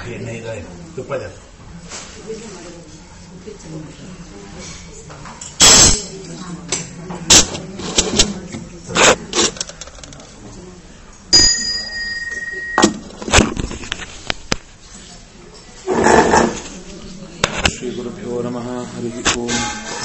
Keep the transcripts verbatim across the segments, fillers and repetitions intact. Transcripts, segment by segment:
ಎಣ್ಣೆ ಇದೆ ತುಪ್ಪ ಇದೆ. ಶ್ರೀ ಗುರುಭ್ಯೋ ನಮಃ. ಹರಿ ಓಂ.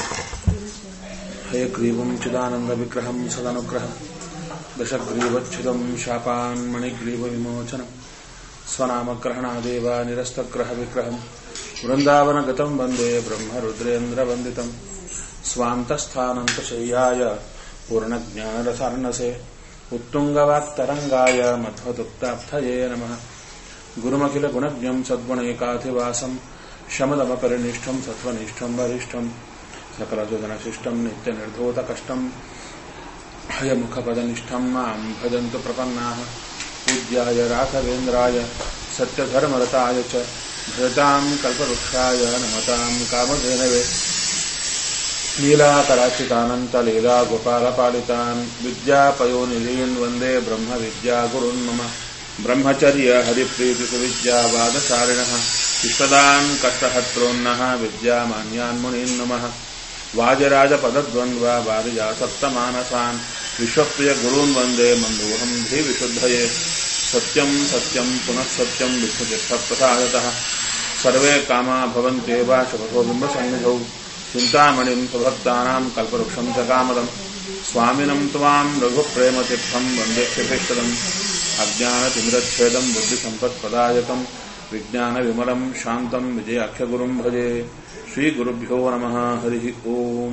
ಹಯಗ್ರೀವಂ ಚಿದಾನಂದ ವಿಗ್ರಹಂ ಸದನುಗ್ರಹಂ ದಶಗ್ರೀವಚ್ಛಿದಂ ಶಾಪಾನ್ ಮಣಿಗ್ರೀವ ವಿಮೋಚನಂ ಸ್ವನಾಮಗ್ರಹಣಾದೇವ ನಿರಸ್ತಗ್ರಹ ವಿಗ್ರಹಂ ವೃಂದಾವನಗತಂ ವಂದೇ ಬ್ರಹ್ಮರುದ್ರೇಂದ್ರ ವಂದಿತಂ ಸ್ವಾಂತಸ್ಥಾನಂತಶಯ್ಯಾಯ ಪೂರ್ಣಜ್ಞಾನರಸಾರ್ಣಸೆ ಉತ್ತುಂಗವಾಕ್ತರಂಗಾಯ ಮಧ್ವದುಕ್ತಾಬ್ಧಯೇ ನಮಃ. ಗುರುಮಖಿಲ ಗುಣಜ್ಞಂ ಸದ್ಗುಣೈಕಾಧಿವಾಸಂ ಶಮದಮಪರಿನಿಷ್ಠಂ ಸತ್ವನಿಷ್ಠಂ ವರಿಷ್ಠಂ ಸಕಲಸುಧನಶಿಷ್ಟಂ ನಿತ್ಯ ನಿರ್ಧೂತ ಕಷ್ಟಂ ಹಯಮುಖಪದನಿಷ್ಠಂ ಮಾಂ ಭಜಂತು ಪ್ರಪನ್ನಾಃ. ಪೂಜ್ಯಾಯ ರಾಘವೇಂದ್ರಾಯ ಸತ್ಯಧರ್ಮರತಾಯ ಚ ಭಜತಾಂ ಕಲ್ಪವೃಕ್ಷಾಯ ನಮತಾಂ ಕಾಮಧೇನವೇ. ನೀಲಾಕರಾಚಿತಾನಂತ ಲೀಲಾ ಗೋಪಾಲಪಾಲಿತಾನ್ ವಿದ್ಯಾಪಯೋನಿಧೀನ್ ವಂದೇ ಬ್ರಹ್ಮ ವಿದ್ಯಾಗುರುನ್ ಮಮ. ಬ್ರಹ್ಮಚರ್ಯ ಹರಿಪ್ರೀತಿ ಸುವಿದ್ಯಾವಾದಚಾರಿಣಃ ಇಷ್ಟದಾನ್ ಕಷ್ಟಹರ್ತॄನ್ನಃ ವಿದ್ಯಾಮಾನ್ಯಾನ್ ಮುನೀನ್ ನಮಃ. ವಾಜರಾಜಪದದ್ವಂದ್ವ ವಾರಿಜಾಸಕ್ತಮಾನಸಾನ್ ವಿಶ್ವಪ್ರಿಯ ಗುರೂನ್ ವಂದೇ ಮಂದೋಹಂ ಧೀವಿಶುದ್ಧಯೇ. ಸತ್ಯಂ ಸತ್ಯಂ ಪುನಃ ಸತ್ಯಂ ವಿಷ್ಣುತೀರ್ಥಪ್ರಸಾದತಃ ಸರ್ವೇ ಕಾಮಾ ಭವಂತ್ಯೇವ ಶಪಥೋ ಬಿಂಬಸನ್ನಿಧೌ. ಚಿಂತಾಮಣಿಂ ಸ್ವಭಕ್ತಾನಾಂ ಕಲ್ಪವೃಕ್ಷಂ ಚ ಕಾಮದಂ ಸ್ವಾಮಿನಂ ತ್ವಾಂ ರಘುಪ್ರೇಮತೀರ್ಥಂ ವಂದೇ ಕ್ಷಿಪೇಷ್ಟದಂ. ಅಜ್ಞಾನತಿಮಿರಚ್ಛೇದಂ ಬುದ್ಧಿಸಂಪತ್ಪ್ರದಾಯಕಂ ವಿಜ್ಞಾನವಿಮಲಂ ಶಾಂತಂ ವಿಜಯಾಖ್ಯಗುರುಂ ಭಜೆ. ಶ್ರೀಗುರುಭ್ಯೋ ನಮಃ. ಹರಿ ಓಂ.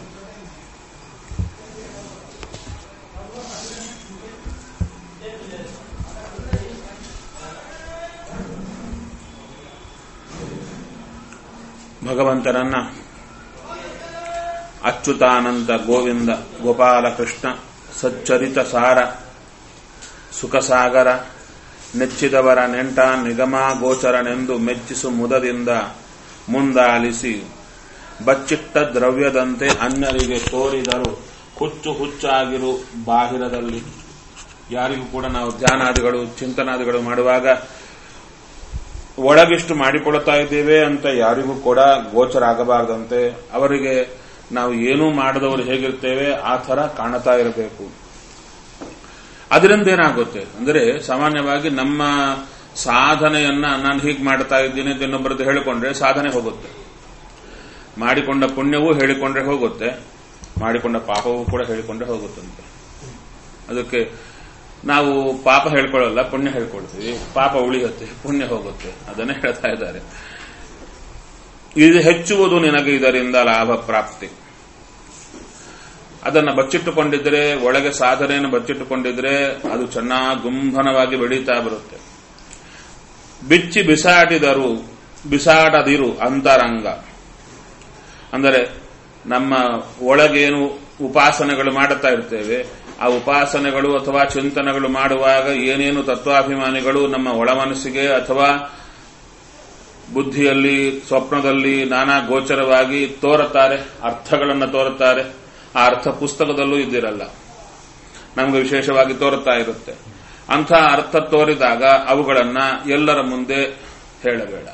ಭಗವಂತನನ್ನ ಅಚ್ಯುತಾನಂದ ಗೋವಿಂದ ಗೋಪಾಲಕೃಷ್ಣ ಸಚ್ಚರಿತ ಸಾರ ಸುಖಸಾಗರ ನೆಚ್ಚಿದವರ ನೆಂಟ ನಿಗಮ ಗೋಚರನೆಂದು ಮೆಚ್ಚಿಸು ಮುದದಿಂದ ಮುಂದಾಲಿಸಿ ಬಚ್ಚಿಟ್ಟ ದ್ರವ್ಯದಂತೆ ಅನ್ಯರಿಗೆ ತೋರಿದರು ಹುಚ್ಚು ಹುಚ್ಚಾಗಿರು ಬಾಹಿರದಲ್ಲಿ. ಯಾರಿಗೂ ಕೂಡ ನಾವು ಧ್ಯಾನಾದಿಗಳು ಚಿಂತನಾದಿಗಳು ಮಾಡುವಾಗ ಒಳಗಿಷ್ಟು ಮಾಡಿಕೊಳ್ತಾ ಇದ್ದೇವೆ ಅಂತ ಯಾರಿಗೂ ಕೂಡ ಗೋಚರ ಆಗಬಾರದಂತೆ ಅವರಿಗೆ ನಾವು ಏನೂ ಮಾಡದವರು ಹೇಗಿರ್ತೇವೆ ಆ ಥರ ಕಾಣುತ್ತಾ ಇರಬೇಕು. ಅದರಿಂದ ಏನಾಗುತ್ತೆ ಅಂದರೆ ಸಾಮಾನ್ಯವಾಗಿ ನಮ್ಮ ಸಾಧನೆಯನ್ನ ನಾನು ಹೀಗೆ ಮಾಡ್ತಾ ಇದ್ದೀನಿ ಅಂತ ಇನ್ನೊಬ್ಬರದ್ದು ಹೇಳಿಕೊಂಡ್ರೆ ಸಾಧನೆ ಹೋಗುತ್ತೆ. ಮಾಡಿಕೊಂಡ ಪುಣ್ಯವೂ ಹೇಳಿಕೊಂಡ್ರೆ ಹೋಗುತ್ತೆ, ಮಾಡಿಕೊಂಡ ಪಾಪವೂ ಕೂಡ ಹೇಳಿಕೊಂಡ್ರೆ ಹೋಗುತ್ತಂತೆ. ಅದಕ್ಕೆ ನಾವು ಪಾಪ ಹೇಳ್ಕೊಳ್ಳಲ್ಲ, ಪುಣ್ಯ ಹೇಳ್ಕೊಳ್ತೀವಿ. ಪಾಪ ಉಳಿಯುತ್ತೆ, ಪುಣ್ಯ ಹೋಗುತ್ತೆ. ಅದನ್ನೇ ಹೇಳ್ತಾ ಇದ್ದಾರೆ. ಇದು ಹೆಚ್ಚುವುದು ನಿನಗೆ ಇದರಿಂದ ಲಾಭ ಪ್ರಾಪ್ತಿ. ಅದನ್ನು ಬಚ್ಚಿಟ್ಟುಕೊಂಡಿದ್ರೆ, ಒಳಗೆ ಸಾಧನೆಯನ್ನು ಬಚ್ಚಿಟ್ಟುಕೊಂಡಿದ್ರೆ ಅದು ಚೆನ್ನಾಗಿ ಗುಂಭನವಾಗಿ ಬೆಳೀತಾ ಬರುತ್ತೆ. ಬಿಚ್ಚಿ ಬಿಸಾಡಿದರು ಬಿಸಾಡದಿರು ಅಂತರಂಗ ಅಂದರೆ ನಮ್ಮ ಒಳಗೇನು ಉಪಾಸನೆಗಳು ಮಾಡುತ್ತಾ ಇರ್ತೇವೆ, ಆ ಉಪಾಸನೆಗಳು ಅಥವಾ ಚಿಂತನೆಗಳು ಮಾಡುವಾಗ ಏನೇನು ತತ್ವಾಭಿಮಾನಿಗಳು ನಮ್ಮ ಒಳ ಮನಸ್ಸಿಗೆ ಅಥವಾ ಬುದ್ಧಿಯಲ್ಲಿ ಸ್ವಪ್ನದಲ್ಲಿ ನಾನಾ ಗೋಚರವಾಗಿ ತೋರುತ್ತಾರೆ, ಅರ್ಥಗಳನ್ನು ತೋರುತ್ತಾರೆ. ಆ ಅರ್ಥ ಪುಸ್ತಕದಲ್ಲೂ ಇದ್ದಿರಲ್ಲ, ನಮಗೆ ವಿಶೇಷವಾಗಿ ತೋರುತ್ತಾ ಇರುತ್ತೆ. ಅಂಥ ಅರ್ಥ ತೋರಿದಾಗ ಅವುಗಳನ್ನ ಎಲ್ಲರ ಮುಂದೆ ಹೇಳಬೇಡ.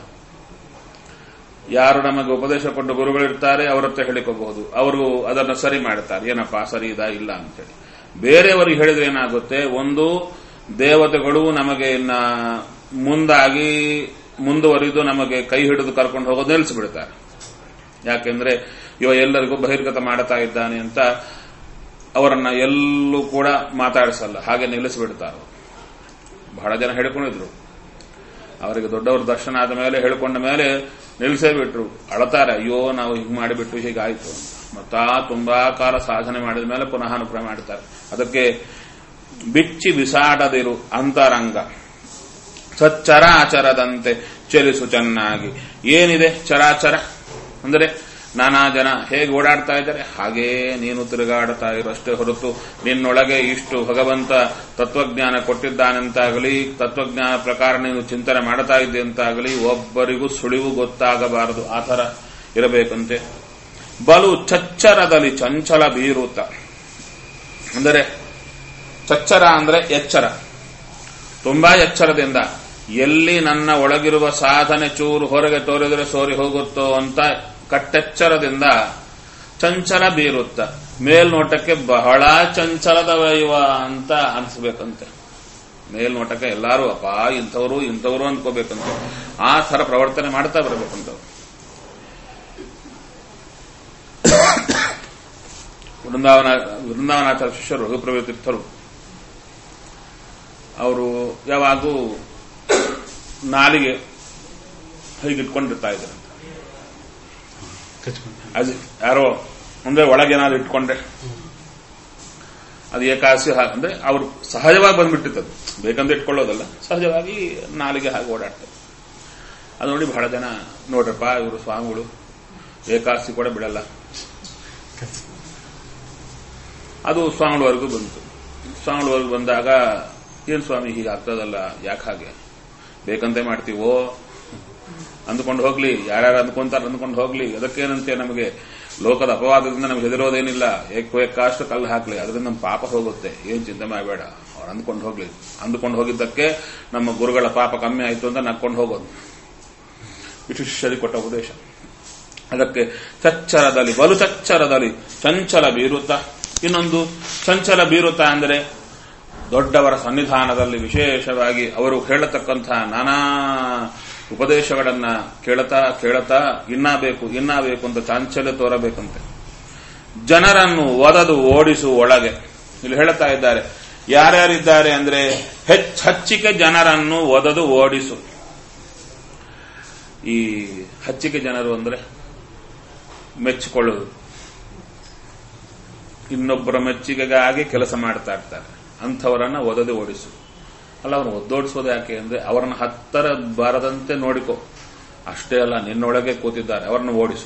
ಯಾರು ನಮಗೆ ಉಪದೇಶ ಕೊಟ್ಟು ಗುರುಗಳಿರ್ತಾರೆ ಅವರ ಹತ್ರ ಹೇಳಿಕೋಬಹುದು, ಅವರು ಅದನ್ನು ಸರಿ ಮಾಡ್ತಾರೆ, ಏನಪ್ಪಾ ಸರಿ ಇದಾ ಇಲ್ಲ ಅಂತೇಳಿ. ಬೇರೆಯವರಿಗೆ ಹೇಳಿದ್ರೆ ಏನಾಗುತ್ತೆ, ಒಂದು ದೇವತೆಗಳು ನಮಗೆ ಇನ್ನ ಮುಂದಾಗಿ ಮುಂದುವರಿದು ನಮಗೆ ಕೈ ಹಿಡಿದು ಕರ್ಕೊಂಡು ಹೋಗೋದು ನಿಲ್ಲಿಸಿಬಿಡ್ತಾರೆ. ಯಾಕೆಂದ್ರೆ ಇವ ಎಲ್ಲರಿಗೂ ಬಹಿರ್ಗತ ಮಾಡ್ತಾ ಇದ್ದಾನೆ ಅಂತ ಅವರನ್ನ ಎಲ್ಲೂ ಕೂಡ ಮಾತಾಡಿಸಲ್ಲ, ಹಾಗೆ ನಿಲ್ಲಿಸಿಬಿಡ್ತಾರೆ. ಬಹಳ ಜನ ಹೇಳ್ಕೊಂಡಿದ್ರು, ಅವರಿಗೆ ದೊಡ್ಡವರ ದರ್ಶನ ಆದ ಮೇಲೆ ಹೇಳ್ಕೊಂಡ ಮೇಲೆ ನಿಲ್ಲಿಸೇ ಬಿಟ್ರು. ಅಳತಾರೆ, ಅಯ್ಯೋ ನಾವು ಹೀಗೆ ಮಾಡಿಬಿಟ್ಟು ಹೀಗಾಯ್ತು ಅಂತ. ಮತ್ತಾ ತುಂಬಾ ಕಾಲ ಸಾಧನೆ ಮಾಡಿದ ಮೇಲೆ ಪುನಃ ಅನುಗ್ರಹ ಮಾಡ್ತಾರೆ. ಅದಕ್ಕೆ ಬಿಚ್ಚಿ ಬಿಸಾಡದಿರು ಅಂತರಂಗ ಸಚ್ಚರಾಚರದಂತೆ ಚಲಿಸು ಚೆನ್ನಾಗಿ. ಏನಿದೆ ಚರಾಚರ ಅಂದರೆ ನಾನಾ ಜನ ಹೇಗೆ ಓಡಾಡ್ತಾ ಇದ್ದಾರೆ ಹಾಗೇ ನೀನು ತಿರುಗಾಡ್ತಾ ಇರಷ್ಟೇ ಹೊರತು ನಿನ್ನೊಳಗೆ ಇಷ್ಟು ಭಗವಂತ ತತ್ವಜ್ಞಾನ ಕೊಟ್ಟಿದ್ದಾನಂತಾಗಲಿ, ತತ್ವಜ್ಞಾನ ಪ್ರಕಾರ ನೀನು ಚಿಂತನೆ ಮಾಡ್ತಾ ಇದ್ದೆ ಅಂತಾಗಲಿ ಒಬ್ಬರಿಗೂ ಸುಳಿವು ಗೊತ್ತಾಗಬಾರದು. ಆ ಥರ ಇರಬೇಕಂತೆ. ಬಲು ಚಚ್ಚರದಲ್ಲಿ ಚಂಚಲ ಬೀರುತ್ತ ಅಂದರೆ ಚಚ್ಚರ ಅಂದ್ರೆ ಎಚ್ಚರ, ತುಂಬಾ ಎಚ್ಚರದಿಂದ ಎಲ್ಲಿ ನನ್ನ ಒಳಗಿರುವ ಸಾಧನೆ ಚೂರು ಹೊರಗೆ ತೋರಿದರೆ ಸೋರಿ ಹೋಗುತ್ತೋ ಅಂತ ಕಟ್ಟೆಚ್ಚರದಿಂದ ಚಂಚಲ ಬೀರುತ್ತ ಮೇಲ್ನೋಟಕ್ಕೆ ಬಹಳ ಚಂಚಲದವ ಇವ ಅಂತ ಅನಿಸ್ಬೇಕಂತೆ. ಮೇಲ್ನೋಟಕ್ಕೆ ಎಲ್ಲರೂ ಅಪ್ಪ ಇಂಥವ್ರು ಇಂಥವ್ರು ಅನ್ಕೋಬೇಕಂತ ಆ ಥರ ಪ್ರವರ್ತನೆ ಮಾಡ್ತಾ ಬರಬೇಕಂತವ್ರು. ವೃಂದಾವನ ವೃಂದಾವನಾಚಾರ್ಯ ಶಿಷ್ಯರು ರಘುಪ್ರವೀರ ತೀರ್ಥರು ಅವರು ಯಾವಾಗೂ ನಾಲಿಗೆ ಹೀಗಿಟ್ಕೊಂಡಿರ್ತಾ ಇದ್ದಾರೆ. ಯಾರೋ ಅಂದ್ರೆ ಒಳಗೇನಾದ್ರು ಇಟ್ಕೊಂಡ್ರೆ ಅದು ಏಕಾಸಿ ಅಂದ್ರೆ ಅವ್ರು ಸಹಜವಾಗಿ ಬಂದ್ಬಿಟ್ಟಿರ್ತದೆ, ಬೇಕಂದ್ರೆ ಇಟ್ಕೊಳ್ಳೋದಲ್ಲ, ಸಹಜವಾಗಿ ನಾಲಿಗೆ ಹಾಗೆ ಓಡಾಡ್ತಾರೆ. ಅದು ನೋಡಿ ಬಹಳ ಜನ ನೋಡ್ರಪ್ಪ ಇವರು ಸ್ವಾಮಿಗಳು ಏಕಾಸಿ ಕೂಡ ಬಿಡಲ್ಲ. ಅದು ಸ್ವಾಮಿಗಳವರೆಗೂ ಬಂತು. ಸ್ವಾಮಿಗಳವರೆಗೂ ಬಂದಾಗ ಏನ್ ಸ್ವಾಮಿ ಹೀಗೆ ಆಗ್ತದಲ್ಲ, ಯಾಕೆ ಹಾಗೆ ಬೇಕಂತೆ ಮಾಡ್ತೀವೋ ಅಂದ್ಕೊಂಡು ಹೋಗ್ಲಿ, ಯಾರ್ಯಾರು ಅಂದ್ಕೊಂತಾರೆ ಅಂದ್ಕೊಂಡು ಹೋಗ್ಲಿ, ಅದಕ್ಕೇನಂತೆ ನಮಗೆ ಲೋಕದ ಅಪವಾದದಿಂದ ನಮ್ಗೆ ಹೆದರೋದೇನಿಲ್ಲ, ಏಕೋ ಏಕಾಷ್ಟು ಕಲ್ಲು ಹಾಕ್ಲಿ, ಅದರಿಂದ ನಮ್ಮ ಪಾಪ ಹೋಗುತ್ತೆ, ಏನ್ ಚಿಂತೆ ಮಾಡಬೇಡ, ಅವ್ರು ಅಂದ್ಕೊಂಡು ಹೋಗ್ಲಿ. ಅಂದ್ಕೊಂಡು ಹೋಗಿದ್ದಕ್ಕೆ ನಮ್ಮ ಗುರುಗಳ ಪಾಪ ಕಮ್ಮಿ ಆಯ್ತು ಅಂತ ನಕ್ಕೊಂಡು ಹೋಗೋದು ಶಿಷ್ಯರಿಗೆ ಕೊಟ್ಟ ಉಪದೇಶ. ಅದಕ್ಕೆ ಚಚ್ಚರದಲ್ಲಿ ಬಲು ಚಚ್ಚರದಲ್ಲಿ ಚಂಚಲ ಬೀರುತ್ತ. ಇನ್ನೊಂದು ಚಂಚಲ ಬೀರುತ್ತ ಅಂದರೆ ದೊಡ್ಡವರ ಸನ್ನಿಧಾನದಲ್ಲಿ ವಿಶೇಷವಾಗಿ ಅವರು ಹೇಳತಕ್ಕಂತಹ ನಾನಾ ಉಪದೇಶಗಳನ್ನ ಕೇಳತಾ ಕೇಳತಾ ಇನ್ನ ಬೇಕು ಇನ್ನ ಬೇಕು ಅಂತ ಚಾಂಚಲ್ಯ ತೋರಬೇಕಂತೆ. ಜನರನ್ನು ಒದದು ಓಡಿಸು ಒಳಗೆ ಇಲ್ಲಿ ಹೇಳ್ತಾ ಇದ್ದಾರೆ. ಯಾರ್ಯಾರಿದ್ದಾರೆ ಅಂದ್ರೆ ಹೆಚ್ಚ ಹಚ್ಚಿಕೆ ಜನರನ್ನು ಒದದು ಓಡಿಸು. ಈ ಹಚ್ಚಿಕೆ ಜನರು ಅಂದ್ರೆ ಮೆಚ್ಚಿಕೊಳ್ಳುವುದು, ಇನ್ನೊಬ್ಬರ ಮೆಚ್ಚುಗೆಗಾಗಿ ಕೆಲಸ ಮಾಡ್ತಾ ಇರ್ತಾರೆ, ಅಂಥವರನ್ನ ಒದದು ಓಡಿಸು. ಅಲ್ಲ, ಅವ್ರನ್ನ ಒದ್ದೋಡಿಸೋದು ಯಾಕೆ ಅಂದ್ರೆ ಅವರನ್ನ ಹತ್ತರ ಬಾರದಂತೆ ನೋಡಿಕೋ, ಅಷ್ಟೇ ಅಲ್ಲ ನಿನ್ನೊಳಗೆ ಕೂತಿದ್ದಾರೆ ಅವರನ್ನು ಓಡಿಸು.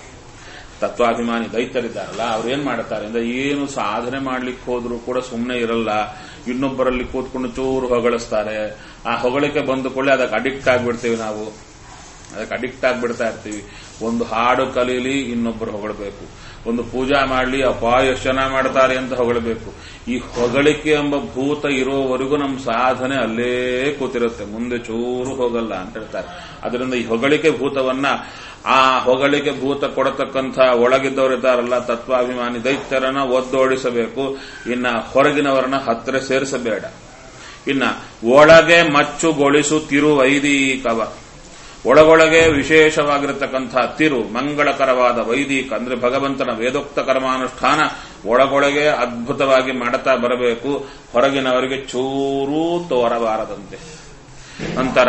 ತತ್ವಾಭಿಮಾನಿ ದೈತ್ಯರಿದ್ದಾರಲ್ಲ ಅವ್ರು ಏನ್ ಮಾಡ್ತಾರೆ ಅಂದ್ರೆ ಏನು ಸಾಧನೆ ಮಾಡ್ಲಿಕ್ಕೆ ಹೋದ್ರು ಕೂಡ ಸುಮ್ಮನೆ ಇರಲ್ಲ, ಇನ್ನೊಬ್ಬರಲ್ಲಿ ಕೂತ್ಕೊಂಡು ಚೂರು ಹೊಗಳಿಸ್ತಾರೆ. ಆ ಹೊಗಳಿಕೆ ಬಂದು ಕೊಳ್ಳೆ ಅದಕ್ಕೆ ಅಡಿಕ್ಟ್ ಆಗ್ಬಿಡ್ತೀವಿ ನಾವು, ಅದಕ್ಕೆ ಅಡಿಕ್ಟ್ ಆಗ್ಬಿಡ್ತಾ ಇರ್ತೀವಿ. ಒಂದು ಹಾಡು ಕಲೀಲಿ ಇನ್ನೊಬ್ಬರು ಹೊಗಳಬೇಕು, ಒಂದು ಪೂಜಾ ಮಾಡಲಿ ಅಪ್ಪ ಎಷ್ಟು ಜನ ಮಾಡ್ತಾರೆ ಅಂತ ಹೊಗಳಬೇಕು. ಈ ಹೊಗಳಿಕೆ ಎಂಬ ಭೂತ ಇರೋವರೆಗೂ ನಮ್ಮ ಸಾಧನೆ ಅಲ್ಲೇ ಕೂತಿರುತ್ತೆ, ಮುಂದೆ ಚೂರು ಹೋಗಲ್ಲ ಅಂತ ಹೇಳ್ತಾರೆ. ಅದರಿಂದ ಈ ಹೊಗಳಿಕೆ ಭೂತವನ್ನ, ಆ ಹೊಗಳಿಕೆ ಭೂತ ಕೊಡತಕ್ಕಂಥ ಒಳಗಿದ್ದವರು ಇದ್ದಾರಲ್ಲ ತತ್ವಾಭಿಮಾನಿ ದೈತ್ಯರನ್ನ ಒದ್ದೋಡಿಸಬೇಕು. ಇನ್ನ ಹೊರಗಿನವರನ್ನ ಹತ್ತಿರ ಸೇರಿಸಬೇಡ. ಇನ್ನ ಒಳಗೆ ಮಚ್ಚುಗೊಳಿಸು ತಿರುವೈದಿಕವ, ಒಳಗೊಳಗೆ ವಿಶೇಷವಾಗಿರತಕ್ಕಂಥ ತಿರು ಮಂಗಳಕರವಾದ ವೈದಿಕ ಅಂದ್ರೆ ಭಗವಂತನ ವೇದೋಕ್ತ ಕರ್ಮಾನುಷ್ಠಾನ ಒಳಗೊಳಗೆ ಅದ್ಭುತವಾಗಿ ಮಾಡುತ್ತಾ ಬರಬೇಕು, ಹೊರಗಿನವರಿಗೆ ಚೂರೂ ತೋರಬಾರದಂತೆ. ನಂತರ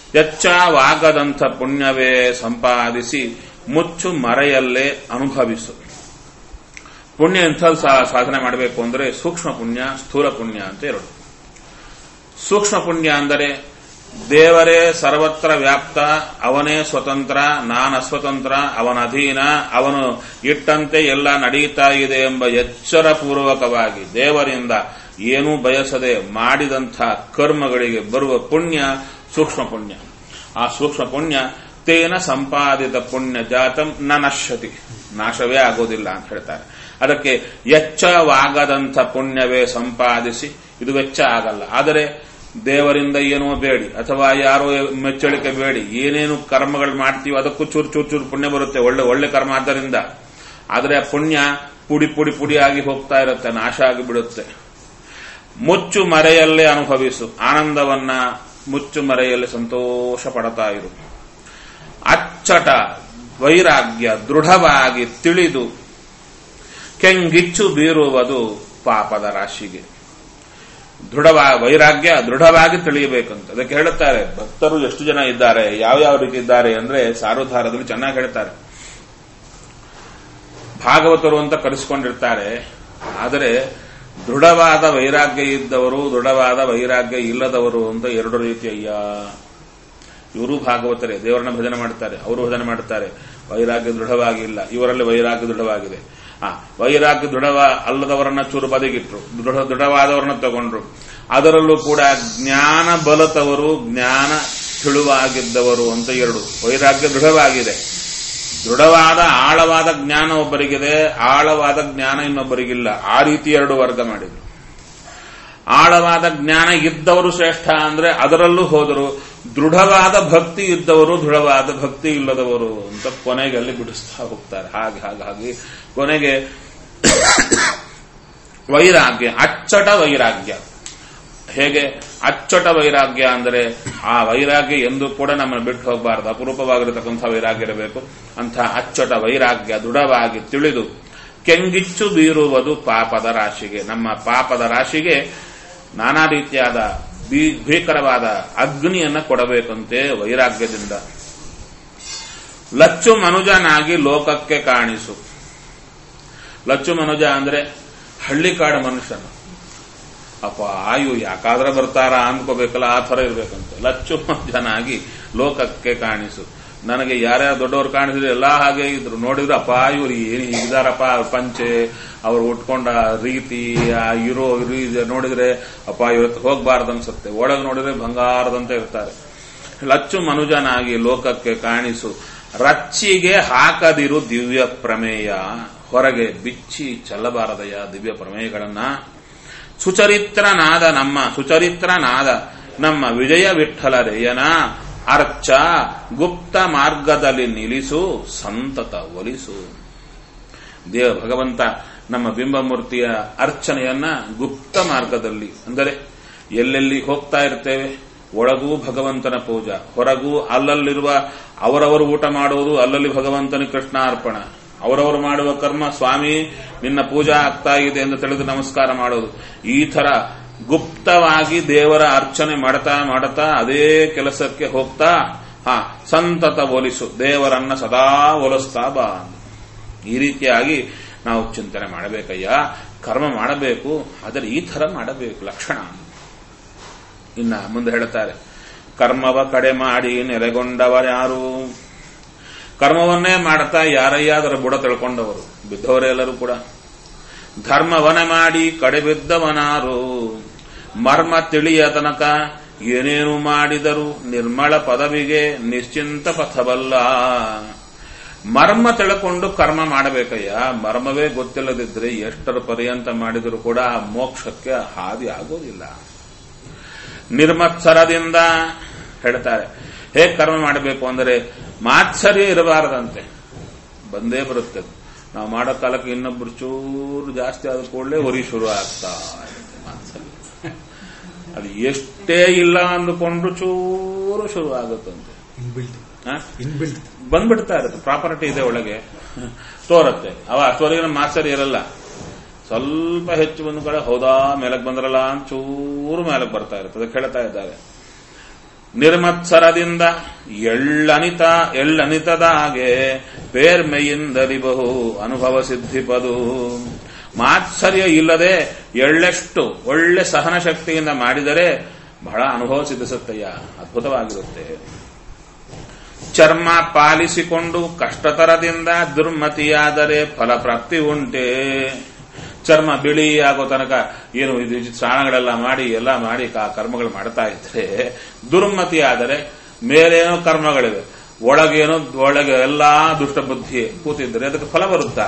ಎಚ್ಚವಾಗದಂಥ ಪುಣ್ಯವೇ ಸಂಪಾದಿಸಿ ಮುಚ್ಚು ಮರೆಯಲ್ಲೇ ಅನುಭವಿಸು. ಪುಣ್ಯ ಎಂಥ ಸಾಧನೆ ಮಾಡಬೇಕು ಅಂದ್ರೆ ಸೂಕ್ಷ್ಮ ಪುಣ್ಯ, ಸ್ಥೂಲ ಪುಣ್ಯ ಅಂತ ಎರಡು. ಸೂಕ್ಷ್ಮ ಪುಣ್ಯ ಅಂದರೆ ದೇವರೇ ಸರ್ವತ್ರ ವ್ಯಾಪ್ತ, ಅವನೇ ಸ್ವತಂತ್ರ, ನಾನು ಅಸ್ವತಂತ್ರ, ಅವನ ಅಧೀನ, ಅವನು ಇಟ್ಟಂತೆ ಎಲ್ಲ ನಡೀತಾ ಇದೆ ಎಂಬ ಎಚ್ಚರ ಪೂರ್ವಕವಾಗಿ ದೇವರಿಂದ ಏನೂ ಬಯಸದೆ ಮಾಡಿದಂಥ ಕರ್ಮಗಳಿಗೆ ಬರುವ ಪುಣ್ಯ ಸೂಕ್ಷ್ಮ ಪುಣ್ಯ. ಆ ಸೂಕ್ಷ್ಮ ಪುಣ್ಯ ತೇನ ಸಂಪಾದಿತ ಪುಣ್ಯ ಜಾತಂ ನ ನಶ್ಯತಿ, ನಾಶವೇ ಆಗೋದಿಲ್ಲ ಅಂತ ಹೇಳ್ತಾರೆ. ಅದಕ್ಕೆ ವೆಚ್ಚವಾಗದಂಥ ಪುಣ್ಯವೇ ಸಂಪಾದಿಸಿ, ಇದು ವೆಚ್ಚ ಆಗಲ್ಲ. ಆದರೆ ದೇವರಿಂದ ಏನೋ ಬೇಡಿ ಅಥವಾ ಯಾರೋ ಮೆಚ್ಚಳಿಕೆ ಬೇಡಿ ಏನೇನು ಕರ್ಮಗಳು ಮಾಡ್ತೀವೋ ಅದಕ್ಕೂ ಚೂರು ಚೂರು ಚೂರು ಪುಣ್ಯ ಬರುತ್ತೆ, ಒಳ್ಳೆ ಒಳ್ಳೆ ಕರ್ಮ ಆದ್ದರಿಂದ. ಆದರೆ ಆ ಪುಣ್ಯ ಪುಡಿ ಪುಡಿ ಪುಡಿಯಾಗಿ ಹೋಗ್ತಾ ಇರುತ್ತೆ, ನಾಶ ಆಗಿಬಿಡುತ್ತೆ. ಮುಚ್ಚು ಮರೆಯಲ್ಲೇ ಅನುಭವಿಸು, ಆನಂದವನ್ನ ಮುಚ್ಚು ಮರೆಯಲ್ಲಿ ಸಂತೋಷ ಪಡ್ತಾ ಇರು. ಅಚ್ಚಟ ವೈರಾಗ್ಯ ದೃಢವಾಗಿ ತಿಳಿದು ಕೆಂಗಿಚ್ಚು ಬೀರುವುದು ಪಾಪದ ರಾಶಿಗೆ. ದೃಢವಾ ವೈರಾಗ್ಯ ದೃಢವಾಗಿ ತಿಳಿಯಬೇಕಂತ ಅದಕ್ಕೆ ಹೇಳುತ್ತಾರೆ. ಭಕ್ತರು ಎಷ್ಟು ಜನ ಇದ್ದಾರೆ, ಯಾವ ಯಾವ ರೀತಿ ಇದ್ದಾರೆ ಅಂದ್ರೆ ಸಾರೋದ್ಧಾರದಲ್ಲಿ ಚೆನ್ನಾಗಿ ಹೇಳ್ತಾರೆ. ಭಾಗವತರು ಅಂತ ಕರೆಸಿಕೊಂಡಿರ್ತಾರೆ, ಆದರೆ ದೃಢವಾದ ವೈರಾಗ್ಯ ಇದ್ದವರು, ದೃಢವಾದ ವೈರಾಗ್ಯ ಇಲ್ಲದವರು ಅಂತ ಎರಡು ರೀತಿ. ಅಯ್ಯ, ಇವರು ಭಾಗವತರೇ, ದೇವರನ್ನ ಭಜನೆ ಮಾಡ್ತಾರೆ, ಅವರು ಭಜನೆ ಮಾಡ್ತಾರೆ, ವೈರಾಗ್ಯ ದೃಢವಾಗಿಲ್ಲ. ಇವರಲ್ಲಿ ವೈರಾಗ್ಯ ದೃಢವಾಗಿದೆ. ಆ ವೈರಾಗ್ಯ ದೃಢವ ಅಲ್ಲದವರನ್ನ ಚೂರು ಬದಿಗಿಟ್ರು, ದೃಢ ದೃಢವಾದವರನ್ನ ತಗೊಂಡ್ರು. ಅದರಲ್ಲೂ ಕೂಡ ಜ್ಞಾನ ಬಲತವರು, ಜ್ಞಾನ ತಿಳುವಾಗಿದ್ದವರು ಅಂತ ಎರಡು. ವೈರಾಗ್ಯ ದೃಢವಾಗಿದೆ, ದೃಢವಾದ ಆಳವಾದ ಜ್ಞಾನ ಒಬ್ಬರಿಗಿದೆ, ಆಳವಾದ ಜ್ಞಾನ ಇನ್ನೊಬ್ಬರಿಗಿಲ್ಲ. ಆ ರೀತಿ ಎರಡು ವರ್ಗ ಮಾಡಿದ್ರು. ಆಳವಾದ ಜ್ಞಾನ ಇದ್ದವರು ಶ್ರೇಷ್ಠ ಅಂದ್ರೆ ಅದರಲ್ಲೂ ಹೋದರು, ದೃಢವಾದ ಭಕ್ತಿ ಇದ್ದವರು, ದೃಢವಾದ ಭಕ್ತಿ ಇಲ್ಲದವರು ಅಂತ ಕೊನೆಗೆ ಅಲ್ಲಿ ಬಿಡಿಸ್ತಾ ಹೋಗ್ತಾರೆ. ಹಾಗೆ ಹಾಗೆ ಹಾಗೆ ಕೊನೆಗೆ ವೈರಾಗ್ಯ, ಅಚ್ಚಟ ವೈರಾಗ್ಯ. ಹೇಗೆ ಅಚ್ಚಟ ವೈರಾಗ್ಯ ಅಂದರೆ ಆ ವೈರಾಗ್ಯ ಎಂದು ಕೂಡ ನಮ್ಮನ್ನು ಬಿಟ್ಟು ಹೋಗಬಾರದು, ಅಪರೂಪವಾಗಿರತಕ್ಕಂಥ ವೈರಾಗ್ಯ ಇರಬೇಕು. ಅಂಥ ಅಚ್ಚಟ ವೈರಾಗ್ಯ ದೃಢವಾಗಿ ತಿಳಿದು ಕೆಂಗಿಚ್ಚು ಬೀರುವುದು ಪಾಪದ ರಾಶಿಗೆ, ನಮ್ಮ ಪಾಪದ ರಾಶಿಗೆ ನಾನಾ ರೀತಿಯಾದ ಭೀಕರವಾದ ಅಗ್ನಿಯನ್ನ ಕೊಡಬೇಕಂತೆ ವೈರಾಗ್ಯದಿಂದ. ಲಚ್ಚು ಮನುಜನಾಗಿ ಲೋಕಕ್ಕೆ ಕಾಣಿಸು. ಲಚ್ಚು ಮನುಜ ಅಂದ್ರೆ ಹಳ್ಳಿಕಾಡು ಮನುಷ್ಯನು. ಅಪ್ಪ ಆಯು ಯಾಕಾದ್ರೆ ಬರ್ತಾರ ಅಂದ್ಕೋಬೇಕಲ್ಲ, ಆ ಥರ ಇರ್ಬೇಕಂತೆ. ಲಚ್ಚು ಮನುಜನಾಗಿ ಲೋಕಕ್ಕೆ ಕಾಣಿಸು. ನನಗೆ ಯಾರ್ಯಾರು ದೊಡ್ಡವರು ಕಾಣಿಸಿದ್ರೆ ಎಲ್ಲಾ ಹಾಗೆ ಇದ್ರು, ನೋಡಿದ್ರೆ ಅಪ್ಪ ಇವ್ರು ಏನು ಹೀಗಿದಾರಪ್ಪ, ಪಂಚೆ ಅವ್ರು ಉಟ್ಕೊಂಡ ರೀತಿ, ಆ ಇರೋ ನೋಡಿದ್ರೆ ಅಪ್ಪ ಇವತ್ತು ಹೋಗ್ಬಾರ್ದು ಅನ್ಸುತ್ತೆ. ಒಳಗೆ ನೋಡಿದ್ರೆ ಬಂಗಾರದಂತೆ ಇರ್ತಾರೆ. ಲಚ್ಚು ಮನುಜನಾಗಿ ಲೋಕಕ್ಕೆ ಕಾಣಿಸು, ರಚ್ಚಿಗೆ ಹಾಕದಿರು ದಿವ್ಯ ಪ್ರಮೇಯ. ಹೊರಗೆ ಬಿಚ್ಚಿ ಚೆಲ್ಲಬಾರದಯ್ಯ ದಿವ್ಯ ಪ್ರಮೇಯಗಳನ್ನ. ಸುಚರಿತ್ರನಾದ ನಮ್ಮ ಸುಚರಿತ್ರನಾದ ನಮ್ಮ ವಿಜಯ ವಿಠ್ಠಲರೇಯನ ಅರ್ಚ ಗುಪ್ತ ಮಾರ್ಗದಲ್ಲಿ ನಿಲ್ಲಿಸು, ಸಂತತ ಒಲಿಸು. ದೇವ ಭಗವಂತ ನಮ್ಮ ಬಿಂಬಮೂರ್ತಿಯ ಅರ್ಚನೆಯನ್ನ ಗುಪ್ತ ಮಾರ್ಗದಲ್ಲಿ, ಅಂದರೆ ಎಲ್ಲೆಲ್ಲಿ ಹೋಗ್ತಾ ಇರ್ತೇವೆ ಒಳಗೂ ಭಗವಂತನ ಪೂಜಾ, ಹೊರಗೂ ಅಲ್ಲಲ್ಲಿರುವ ಅವರವರು ಊಟ ಮಾಡುವುದು, ಅಲ್ಲಲ್ಲಿ ಭಗವಂತನ ಕೃಷ್ಣಾರ್ಪಣ, ಅವರವರು ಮಾಡುವ ಕರ್ಮ ಸ್ವಾಮಿ ನಿನ್ನ ಪೂಜಾ ಆಗ್ತಾ ಇದೆ ಎಂದು ತಿಳಿದು ನಮಸ್ಕಾರ ಮಾಡೋದು. ಈ ತರ ಗುಪ್ತವಾಗಿ ದೇವರ ಅರ್ಚನೆ ಮಾಡ್ತಾ ಮಾಡ್ತಾ ಅದೇ ಕೆಲಸಕ್ಕೆ ಹೋಗ್ತಾ ಹಾ ಸಂತತ ಒಲಿಸು, ದೇವರನ್ನ ಸದಾ ಒಲಿಸ್ತಾ ಬಾ. ಈ ರೀತಿಯಾಗಿ ನಾವು ಚಿಂತನೆ ಮಾಡಬೇಕಯ್ಯ, ಕರ್ಮ ಮಾಡಬೇಕು, ಆದರೆ ಈ ತರ ಮಾಡಬೇಕು ಲಕ್ಷಣ. ಇನ್ನ ಮುಂದೆ ಹೇಳ್ತಾರೆ, ಕರ್ಮವ ಕಡೆ ಮಾಡಿ ನೆಲೆಗೊಂಡವರ್ಯಾರು. ಕರ್ಮವನ್ನೇ ಮಾಡ್ತಾ ಯಾರಯ್ಯ ಅದರ ಬುಡ ತಿಳ್ಕೊಂಡವರು ಬಿದ್ದವರೆಲ್ಲರೂ ಕೂಡ. ಧರ್ಮವನ ಮಾಡಿ ಕಡೆ ಬಿದ್ದವನಾರು, ಮರ್ಮ ತಿಳಿಯ ತನಕ ಏನೇನು ಮಾಡಿದರು ನಿರ್ಮಳ ಪದವಿಗೆ ನಿಶ್ಚಿಂತ ಪಥವಲ್ಲ. ಮರ್ಮ ತಿಳ್ಕೊಂಡು ಕರ್ಮ ಮಾಡಬೇಕಯ್ಯ, ಮರ್ಮವೇ ಗೊತ್ತಿಲ್ಲದಿದ್ರೆ ಎಷ್ಟರ ಪರ್ಯಂತ ಮಾಡಿದರೂ ಕೂಡ ಮೋಕ್ಷಕ್ಕೆ ಹಾದಿ ಆಗೋದಿಲ್ಲ. ನಿರ್ಮತ್ಸರದಿಂದ ಹೇಳ್ತಾರೆ, ಹೇಗೆ ಕರ್ಮ ಮಾಡಬೇಕು ಅಂದರೆ ಮಾತ್ಸರ್ಯ ಇರಬಾರದಂತೆ. ಬಂದೇ ಬರುತ್ತೆ, ನಾವು ಮಾಡೋ ಕಾಲಕ್ಕೆ ಇನ್ನೊಬ್ರು ಚೂರು ಜಾಸ್ತಿ ಆದ ಕೂಡಲೇ ಹೊರಿ ಶುರು ಆಗ್ತಾ ಇರುತ್ತೆ ಮಾತ್ಸರ್ಯ. ಅದು ಎಷ್ಟೇ ಇಲ್ಲ ಅಂದುಕೊಂಡು ಚೂರು ಶುರು ಆಗುತ್ತಂತೆ, ಬಂದ್ಬಿಡ್ತಾ ಇರುತ್ತೆ. ಪ್ರಾಪರ್ಟಿ ಇದೆ ಒಳಗೆ ತೋರತ್ತೆ, ಅವ ಅಷ್ಟವರೆಗೆ ಮಾತ್ಸರ್ಯ ಇರಲ್ಲ. ಸ್ವಲ್ಪ ಹೆಚ್ಚು ಬಂದ ಕಡೆ ಹೌದಾ ಮೇಲಕ್ಕೆ ಬಂದ್ರಲ್ಲ ಅಂತ ಚೂರು ಮೇಲಕ್ಕೆ ಬರ್ತಾ ಇರುತ್ತೆ. ಅದಕ್ಕೆ ಹೇಳ್ತಾ ಇದ್ದಾರೆ, ನಿರ್ಮತ್ಸರದಿಂದ ಎಳ್ಳನಿತ ಎಳ್ಳನಿತದ ಹಾಗೆ ಪೇರ್ಮೆಯಿಂದರಿಬಹು ಅನುಭವ ಸಿದ್ಧಿಪದು. ಮಾತ್ಸರ್ಯ ಇಲ್ಲದೆ ಎಳ್ಳೆಷ್ಟು ಒಳ್ಳೆ ಸಹನ ಶಕ್ತಿಯಿಂದ ಮಾಡಿದರೆ ಬಹಳ ಅನುಭವ ಸಿದ್ಧಿಸುತ್ತಯ್ಯ, ಅದ್ಭುತವಾಗಿರುತ್ತೆ. ಚರ್ಮ ಪಾಲಿಸಿಕೊಂಡು ಕಷ್ಟತರದಿಂದ ದುರ್ಮತಿಯಾದರೆ ಫಲಪ್ರಾಪ್ತಿ ಉಂಟೆ. ಚರ್ಮ ಬಿಳಿ ಆಗೋ ತನಕ ಏನು ಇದು ಸ್ನಾನಗಳೆಲ್ಲ ಮಾಡಿ ಎಲ್ಲ ಮಾಡಿ ಕರ್ಮಗಳು ಮಾಡ್ತಾ ಇದ್ರೆ ದುರ್ಮತಿ ಆದರೆ ಮೇಲೇನೋ ಕರ್ಮಗಳಿವೆ, ಒಳಗೇನೋ ಒಳಗೆ ಎಲ್ಲಾ ದುಷ್ಟ ಬುದ್ಧಿ ಕೂತಿದ್ರೆ ಅದಕ್ಕೆ ಫಲ ಬರುತ್ತಾ.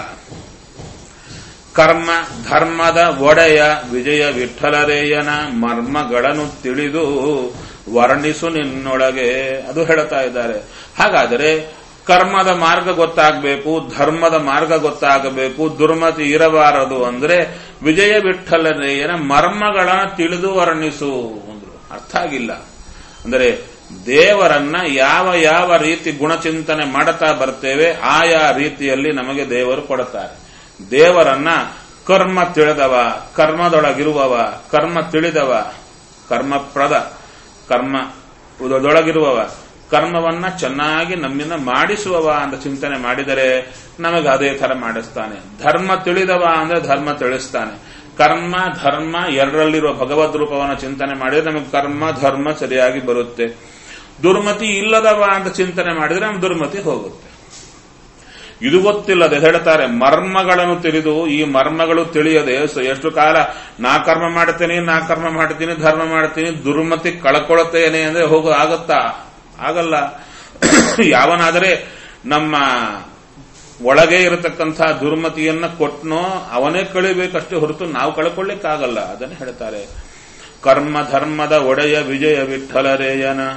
ಕರ್ಮ ಧರ್ಮದ ಒಡೆಯ ವಿಜಯ ವಿಠ್ಠಲರೇಯನ ಮರ್ಮಗಳನ್ನು ತಿಳಿದು ವರ್ಣಿಸು ನಿನ್ನೊಳಗೆ. ಅದು ಹೇಳ್ತಾ ಇದ್ದಾರೆ. ಹಾಗಾದರೆ ಕರ್ಮದ ಮಾರ್ಗ ಗೊತ್ತಾಗಬೇಕು, ಧರ್ಮದ ಮಾರ್ಗ ಗೊತ್ತಾಗಬೇಕು, ದುರ್ಮತಿ ಇರಬಾರದು ಅಂದ್ರೆ ವಿಜಯ ವಿಠ್ಠಲರೇಯನ ಮರ್ಮಗಳನ್ನು ತಿಳಿದು ವರ್ಣಿಸು ಅಂದ್ರು. ಅರ್ಥ ಆಗಿಲ್ಲ ಅಂದರೆ ದೇವರನ್ನ ಯಾವ ಯಾವ ರೀತಿ ಗುಣಚಿಂತನೆ ಮಾಡುತ್ತಾ ಬರ್ತೇವೆ ಆಯಾ ರೀತಿಯಲ್ಲಿ ನಮಗೆ ದೇವರು ಕೊಡುತ್ತಾರೆ. ದೇವರನ್ನ ಕರ್ಮ ತಿಳಿದವ, ಕರ್ಮದೊಳಗಿರುವವ, ಕರ್ಮ ತಿಳಿದವ, ಕರ್ಮಪ್ರದ ಕರ್ಮದೊಳಗಿರುವವ, ಕರ್ಮವನ್ನ ಚೆನ್ನಾಗಿ ನಮ್ಮಿಂದ ಮಾಡಿಸುವವ ಅಂತ ಚಿಂತನೆ ಮಾಡಿದರೆ ನಮಗೆ ಅದೇ ತರ ಮಾಡಿಸ್ತಾನೆ. ಧರ್ಮ ತಿಳಿದವ ಅಂದ್ರೆ ಧರ್ಮ ತಿಳಿಸ್ತಾನೆ. ಕರ್ಮ ಧರ್ಮ ಎರಡರಲ್ಲಿರುವ ಭಗವದ್ ರೂಪವನ್ನು ಚಿಂತನೆ ಮಾಡಿದ್ರೆ ನಮಗೆ ಕರ್ಮ ಧರ್ಮ ಸರಿಯಾಗಿ ಬರುತ್ತೆ. ದುರ್ಮತಿ ಇಲ್ಲದವ ಅಂತ ಚಿಂತನೆ ಮಾಡಿದ್ರೆ ನಮ್ಗೆ ದುರ್ಮತಿ ಹೋಗುತ್ತೆ. ಇದು ಗೊತ್ತಿಲ್ಲದೆ ಹೇಳ್ತಾರೆ, ಮರ್ಮಗಳನ್ನು ತಿಳಿದು ಈ ಮರ್ಮಗಳು ತಿಳಿಯದೆ ಎಷ್ಟು ಕಾಲ ನಾ ಕರ್ಮ ಮಾಡ್ತೇನೆ ನಾ ಕರ್ಮ ಮಾಡ್ತೀನಿ ಧರ್ಮ ಮಾಡ್ತೀನಿ ದುರ್ಮತಿ ಕಳ್ಕೊಳ್ತೇನೆ ಅಂದ್ರೆ ಹೋಗೋ ಆಗತ್ತಾ? ಆಗಲ್ಲ. ಯಾವನಾದರೆ ನಮ್ಮ ಒಳಗೆ ಇರತಕ್ಕಂಥ ದುರ್ಮತಿಯನ್ನ ಕೊಟ್ನೋ ಅವನೇ ಕಳಿಬೇಕಷ್ಟೇ ಹೊರತು ನಾವು ಕಳ್ಕೊಳ್ಳಿಕ್ಕಾಗಲ್ಲ. ಅದನ್ನು ಹೇಳ್ತಾರೆ. ಕರ್ಮ ಧರ್ಮದ ಒಡೆಯ ವಿಜಯ ವಿಠ್ಠಲರೇಯನ